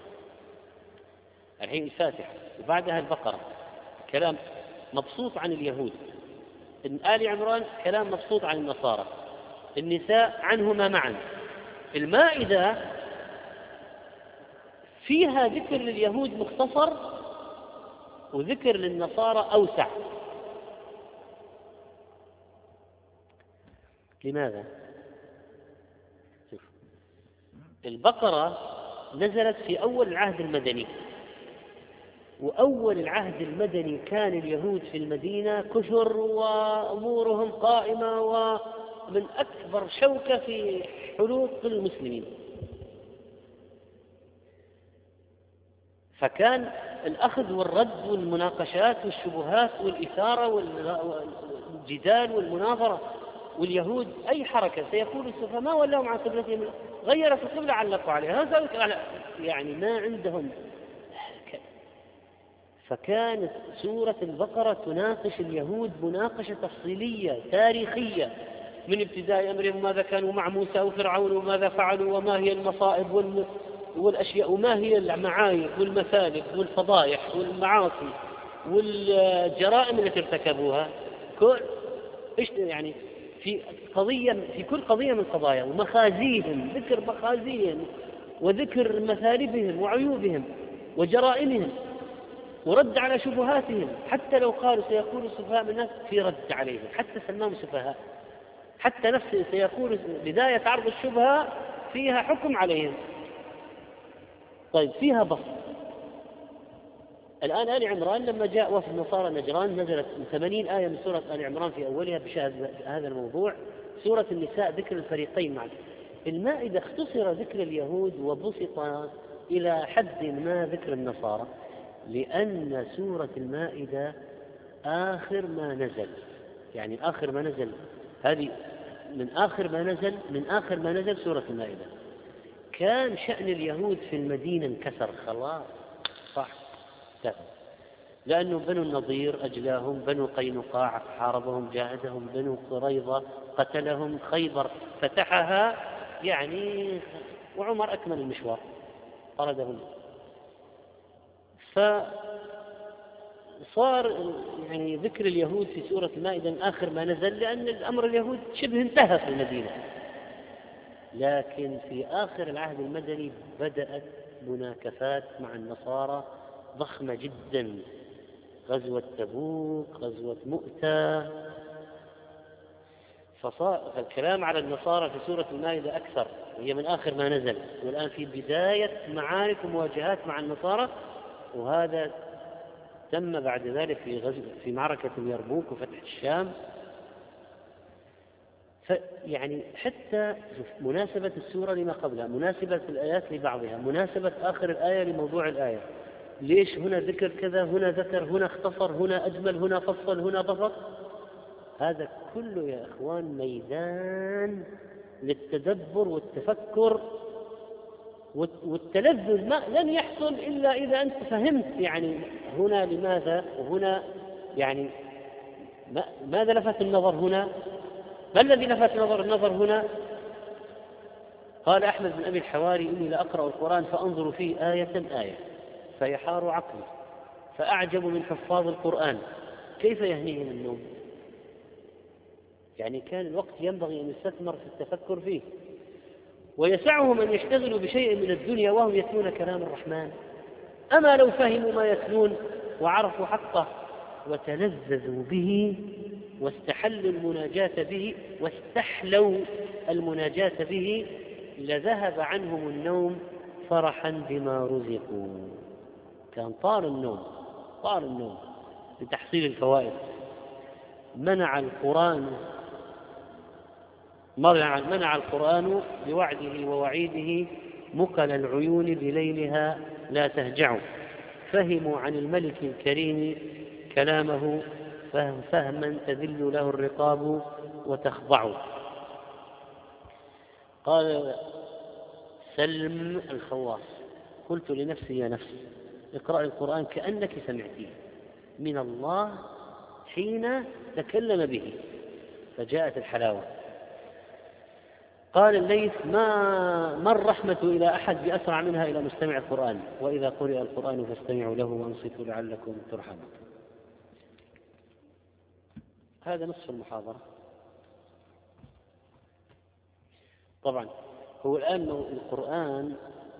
الحين الفاتحة وبعدها البقرة كلام مبسوط عن اليهود، آل عمران كلام مبسوط عن النصارى، النساء عنهما معا. المائدة فيها ذكر لليهود مختصر وذكر للنصارى أوسع. لماذا؟ البقرة نزلت في أول العهد المدني، وأول العهد المدني كان اليهود في المدينة كثر وأمورهم قائمة، ومن أكبر شوكة في حلوق المسلمين. فكان الأخذ والرد والمناقشات والشبهات والإثارة والجدال والمناظرة. واليهود أي حركة سيقول السفهاء ما ولوا عن قبلتهم، غيرت القبلة علقوا عليها، يعني ما عندهم. فكانت سورة البقرة تناقش اليهود مناقشة تفصيلية تاريخية، من ابتداء أمرهم وماذا كانوا مع موسى وفرعون وماذا فعلوا وما هي المصائب والأشياء وما هي المعايب والمثالب والفضائح والمعاصي والجرائم التي ارتكبوها. يعني في كل قضية من القضايا، ومخازيهم، ذكر مخازيهم وذكر مثالبهم وعيوبهم وجرائمهم، ورد على شبهاتهم. حتى لو قالوا سيقول السفهاء من الناس، في رد عليهم، حتى سماهم سفهاء، حتى نفسه سيقول بداية عرض الشبهة فيها حكم عليهم. طيب فيها بسط. الآن آل عمران لما جاء وفد نصارى نجران نزلت 80 آية من سورة آل عمران في أولها بشأن هذا الموضوع. سورة النساء ذكر الفريقين معا. المائدة اختصر ذكر اليهود وبسط إلى حد ما ذكر النصارى، لأن سورة المائدة آخر ما نزل، يعني آخر ما نزل، هذه من آخر ما نزل سورة المائدة. كان شأن اليهود في المدينة انكسر خلاص، صح، لأنه بنو النضير أجلاهم، بنو قينقاع حاربهم جاهدهم، بنو قريظة قتلهم، خيبر فتحها، يعني وعمر أكمل المشوار طردهم. فصار يعني ذكر اليهود في سورة المائدة آخر ما نزل، لأن الأمر اليهود شبه انتهى في المدينة. لكن في آخر العهد المدني بدأت مناكفات مع النصارى ضخمة جدا، غزوة تبوك، غزوة مؤتة. فالكلام على النصارى في سورة المائدة أكثر، وهي من آخر ما نزل، والآن في بداية معارك ومواجهات مع النصارى. وهذا تم بعد ذلك في معركة اليرموك وفتح الشام. يعني حتى مناسبة السورة لما قبلها، مناسبة الآيات لبعضها، مناسبة آخر الآية لموضوع الآية. ليش هنا ذكر كذا، هنا ذكر، هنا اختصر، هنا أجمل، هنا فصل، هنا بسط؟ هذا كله يا إخوان ميدان للتدبر والتفكر والتلذذ. لن يحصل إلا إذا أنت فهمت يعني هنا لماذا، وهنا يعني ماذا لفت النظر هنا، ما الذي لفت النظر هنا. قال أحمد بن أبي الحواري: إني لأقرأ القرآن فأنظر فيه آية فيحار عقلي، فأعجب من حفاظ القرآن كيف يهنيهم النوم. يعني كان الوقت ينبغي أن يستثمر في التفكر فيه، ويسعهم أن يشتغلوا بشيء من الدنيا وهم يتلون كلام الرحمن. أما لو فهموا ما يتلون وعرفوا حقه وتلذذوا به واستحلوا المناجاة به واستحلوا المناجاة به لذهب عنهم النوم فرحا بما رزقوا. كان طار النوم لتحصيل الفوائد. منع القرآن بوعده ووعيده مقل العيون بليلها لا تهجع. فهموا عن الملك الكريم كلامه فهما تذل له الرقاب وتخضع. قال سلم الخواص: قلت لنفسي يا نفس اقرأ القرآن كأنك سمعتيه من الله حين تكلم به، فجاءت الحلاوة. قال الليث: ما الرحمة إلى أحد بأسرع منها إلى مستمع القرآن، وإذا قرئ القرآن فاستمعوا له وأنصتوا لعلكم ترحمون. هذا نصف المحاضرة. طبعا هو الآن القرآن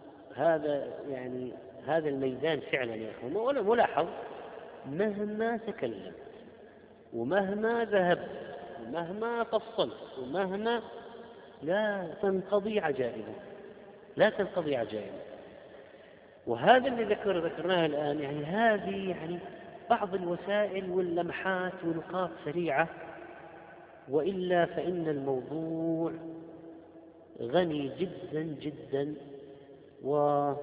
هذا الميدان فعلا يا أخوان، ولا ملاحظ مهما تكلم ومهما ذهب ومهما فصلت ومهما لا تنقضي عجائبه. وهذا اللي ذكرناه الآن، هذه بعض الوسائل واللمحات ونقاط سريعة، وإلا فإن الموضوع غني جدا جدا، ولعل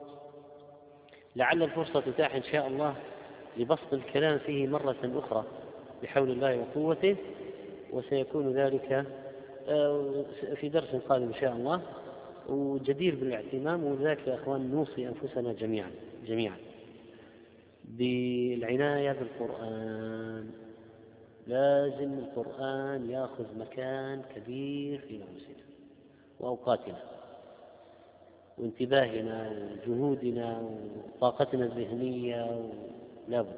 الفرصة تتاح إن شاء الله لبسط الكلام فيه مرة أخرى بحول الله وقوته، وسيكون ذلك في درس قادم إن شاء الله وجدير بالاهتمام. وذلك يا أخوان نوصي أنفسنا جميعا بالعناية بالقرآن. لازم القرآن يأخذ مكان كبير في نفوسنا وأوقاتنا وانتباهنا وجهودنا وطاقتنا الذهنية، لابد.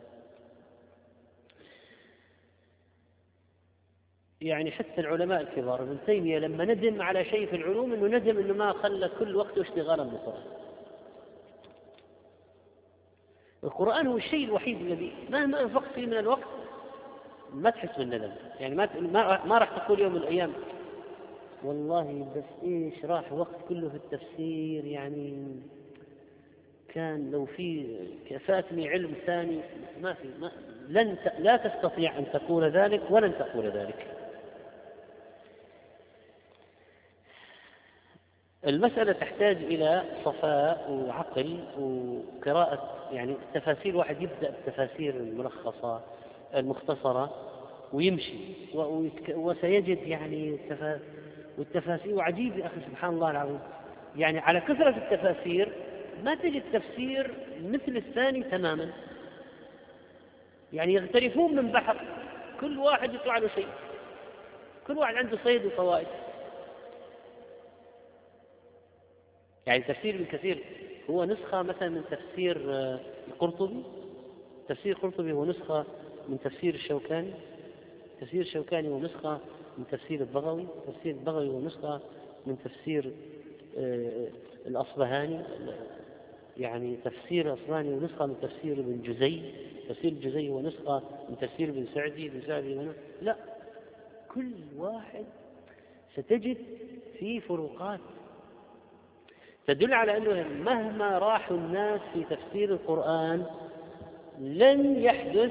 حتى العلماء الكبار ابن تيمية لما ندم على شيء في العلوم انه ندم انه ما خلى كل وقته اشتغالا بالقرآن. القرآن هو الشيء الوحيد الذي مهما انفقت فيه من الوقت ما تحس بالندم. ما راح تقول يوم من الايام والله بس ايش راح وقت كله في التفسير، كان لو في كفاتني علم ثاني. لا تستطيع ان تقول ذلك ولن تقول ذلك. المسألة تحتاج إلى صفاء وعقل وقراءة، تفاسير. واحد يبدأ بالتفاسير الملخصة المختصرة ويمشي وسيجد والتفاسير. وعجيب يا أخي سبحان الله العظيم، على كثرة التفاسير ما تجد تفسير مثل الثاني تماما. يغترفون من بحر، كل واحد يطلع له شيء، كل واحد عنده صيد وفوائد. تفسير ابن كثير هو نسخة مثلا من تفسير القرطبي. تفسير القرطبي هو نسخة من تفسير الشوكاني. تفسير الشوكاني هو نسخة من تفسير البغوي. تفسير البغوي هو نسخة من تفسير الأصبهاني. تفسير الأصبهاني هو نسخة من تفسير ابن جزي. تفسير الجزي هو نسخة من تفسير ابن سعدي. لا، كل واحد ستجد فيه فروقات تدل على أنه مهما راحوا الناس في تفسير القرآن لن يحدث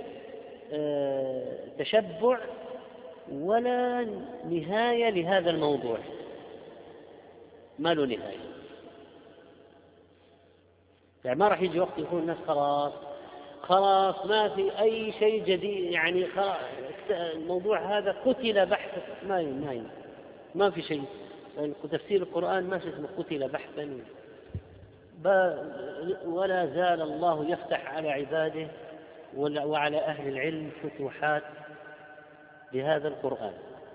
تشبع ولا نهاية لهذا الموضوع. ما له نهاية. ما راح يجي وقت يقول الناس خلاص ما في أي شيء جديد، الموضوع هذا قتل بحثا. ما في شيء. تفسير القرآن ما اسمه قتل بحثا، ولا زال الله يفتح على عباده وعلى أهل العلم فتوحات بهذا القرآن.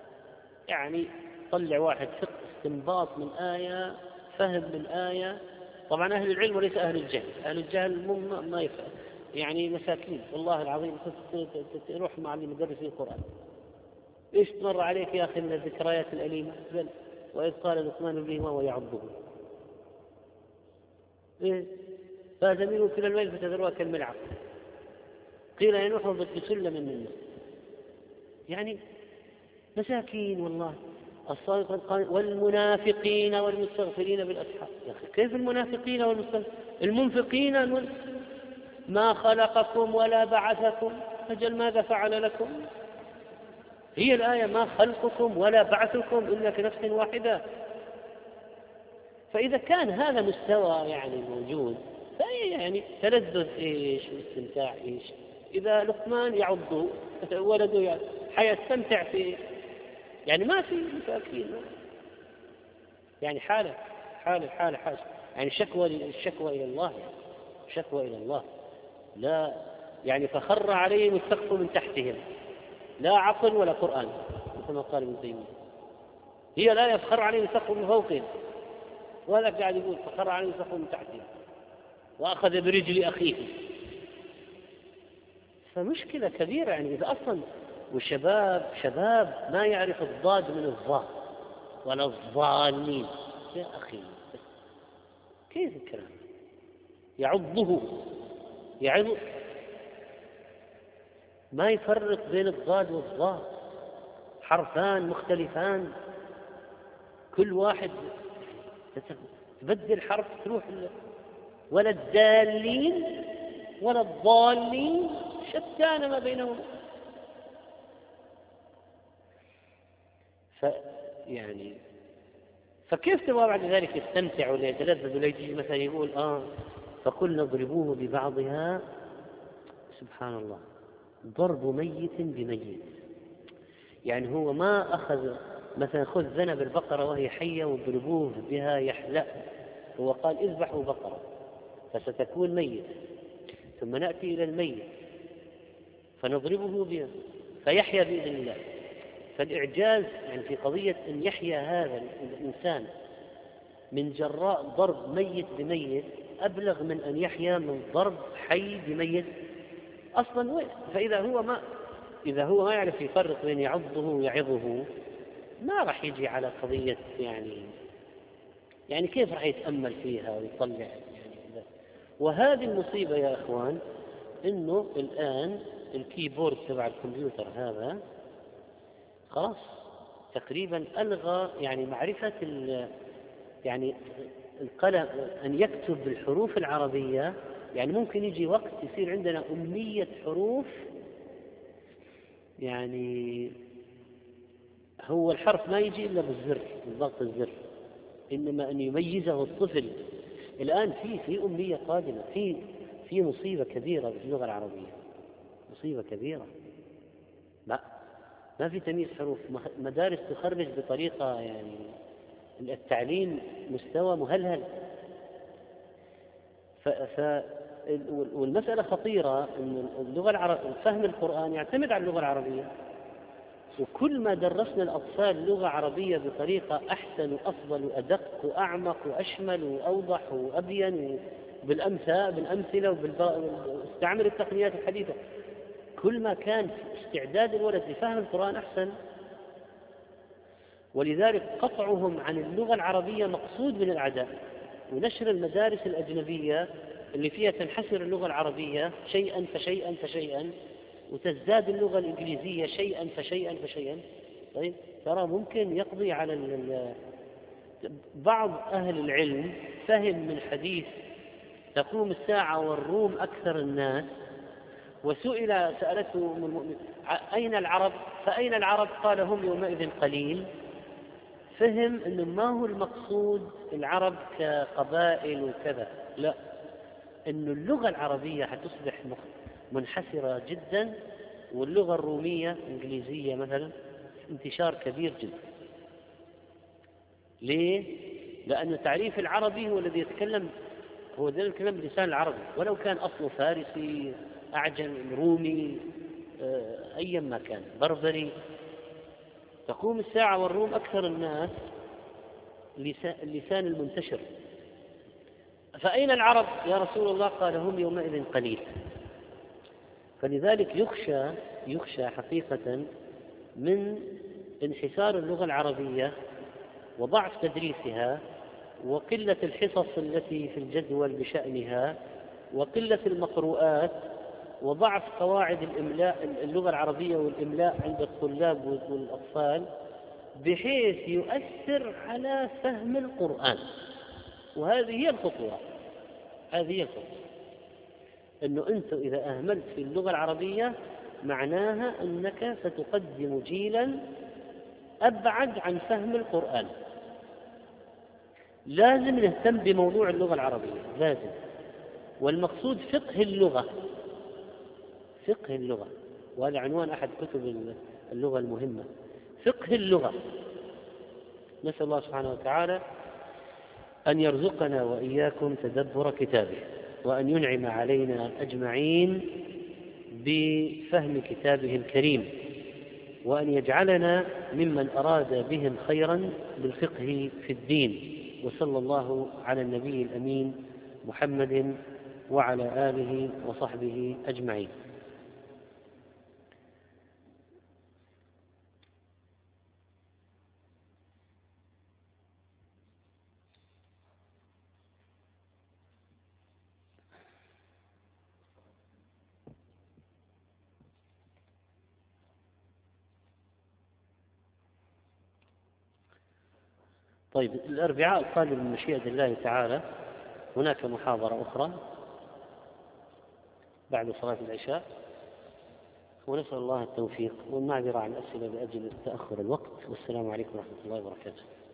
طلع واحد فقه استنباط من آية، فهم من آية. طبعا أهل العلم وليس أهل الجهل. أهل الجهل ما يفهم، مساكين والله العظيم. تروح مع المدرس القرآن، إيش تمر عليك يا أخي من الذكريات الأليمة؟ وإذ قال لقمان لابنه وهو يعظه فاز منه كل الميل فتذروها كالملعق. قيل ينوحوا بسلم من النار. يعني مساكين والله. الصادق والمنافقين والمستغفرين بالأسحار. يا أخي كيف المنافقين والمستغفرين؟ المنفقين ما خلقكم ولا بعثكم، أجل ماذا فعل لكم؟ هي الآية ما خلقكم ولا بعثكم إلا كنفس واحدة. فإذا كان هذا مستوى يعني موجود، فهي يعني تلذذ إيش واستمتاع إيش؟ إذا لقمان يعض ولده يعني حيستمتع في، يعني ما في مساكين، يعني حالة يعني الشكوى إلى الله، يعني شكوى إلى الله. لا يعني فخر عليهم السقف من تحتهم، لا عقل ولا قرآن كما قال ابن تيمية. هي لا يفخر عليهم السقف من فوقهم، وهذا قاعد يقول فخر عليهم السقف من تحتهم وأخذ برجل أخيه. فمشكلة كبيرة يعني إذا أصلا شباب ما يعرف الضاد من الظاء ولا الظالمين. يا أخي كيف الكلام؟ يعضه ما يفرق بين الضاد والظاء، حرفان مختلفان، كل واحد تبدل حرف تروح ولا الدالين ولا الضالين، شتان ما بينهما. فكيف تبغى بعد ذلك يستمتع ولا يتلذذ ولا يجي مثلا يقول فقلنا اضربوه ببعضها؟ سبحان الله، ضرب ميت بميت. يعني هو ما أخذ مثلا خذ ذنب البقرة وهي حية واضربوه بها يحلأ، هو قال اذبحوا بقرة فستكون ميت، ثم نأتي إلى الميت فنضربه بها فيحيا بإذن الله. فالإعجاز يعني في قضية أن يحيا هذا الإنسان من جراء ضرب ميت بميت أبلغ من أن يحيا من ضرب حي بميت أصلا. إذا هو ما يعرف يفرق بين يعضه ويعظه، ما راح يجي على قضية يعني كيف راح يتأمل فيها ويطلع يعني. وهذه المصيبة يا أخوان، إنه الآن الكيبورد تبع الكمبيوتر هذا خلاص تقريبا ألغى يعني معرفة يعني القلم أن يكتب بالحروف العربية. يعني ممكن يجي وقت يصير عندنا أمية حروف، يعني هو الحرف ما يجي إلا بالزر، بالضغط الزر، إنما أن يميزه الطفل. الآن في أمية قادمة، في مصيبة كبيرة في اللغة العربية، مصيبة كبيرة. ما في تمييز حروف، مدارس تخرج بطريقة يعني التعليم مستوى مهلهل. والمسألة خطيرة، أن اللغة العربية فهم القرآن يعتمد على اللغة العربية، وكل ما درسنا الأطفال لغة عربية بطريقة أحسن وأفضل وأدق وأعمق وأشمل وأوضح وأبين بالأمثلة واستعمل التقنيات الحديثة، كل ما كان استعداد الولد لفهم القرآن أحسن. ولذلك قطعهم عن اللغة العربية مقصود من الأعداء، ونشر المدارس الأجنبية اللي فيها تنحسر اللغة العربية شيئا فشيئا وتزداد اللغة الإنجليزية شيئا فشيئا. طيب ترى ممكن يقضي على بعض أهل العلم فهم من حديث تقوم الساعة والروم أكثر الناس، سألته المؤمن أين العرب؟ فأين العرب؟ قال هم يومئذ قليل. فهم أنه ما هو المقصود العرب كقبائل وكذا، لا، أنه اللغة العربية حتصبح منحسرة جدا، واللغة الرومية إنجليزية مثلا انتشار كبير جدا. ليه؟ لأن تعريف العربي هو الذي يتكلم، هو الذي يتكلم باللسان العربي، ولو كان أصله فارسي أعجم رومي أيا ما كان بربري. تقوم الساعة والروم أكثر الناس اللسان المنتشر. فأين العرب يا رسول الله؟ قال هم يومئذ قليل. فلذلك يخشى حقيقة من انحسار اللغة العربية وضعف تدريسها وقلة الحصص التي في الجدول بشأنها وقلة المقروءات وضعف قواعد الإملاء اللغة العربية والإملاء عند الطلاب والأطفال بحيث يؤثر على فهم القرآن. وهذه هي الخطوة، هذه هي الخطوة، أنه أنت إذا أهملت في اللغة العربية معناها أنك ستقدم جيلا أبعد عن فهم القرآن. لازم نهتم بموضوع اللغة العربية، لازم. والمقصود فقه اللغة، فقه اللغة، وهذا عنوان أحد كتب اللغة المهمة، فقه اللغة. نسأل الله سبحانه وتعالى أن يرزقنا وإياكم تدبر كتابه، وأن ينعم علينا أجمعين بفهم كتابه الكريم، وأن يجعلنا ممن أراد بهم خيرا بالفقه في الدين. وصلى الله على النبي الأمين محمد وعلى آله وصحبه أجمعين. طيب، الأربعاء القادم بمشيئة الله تعالى هناك محاضرة أخرى بعد صلاة العشاء، ونسأل الله التوفيق والمعذرة عن الأسئلة لأجل تأخر الوقت. والسلام عليكم ورحمة الله وبركاته.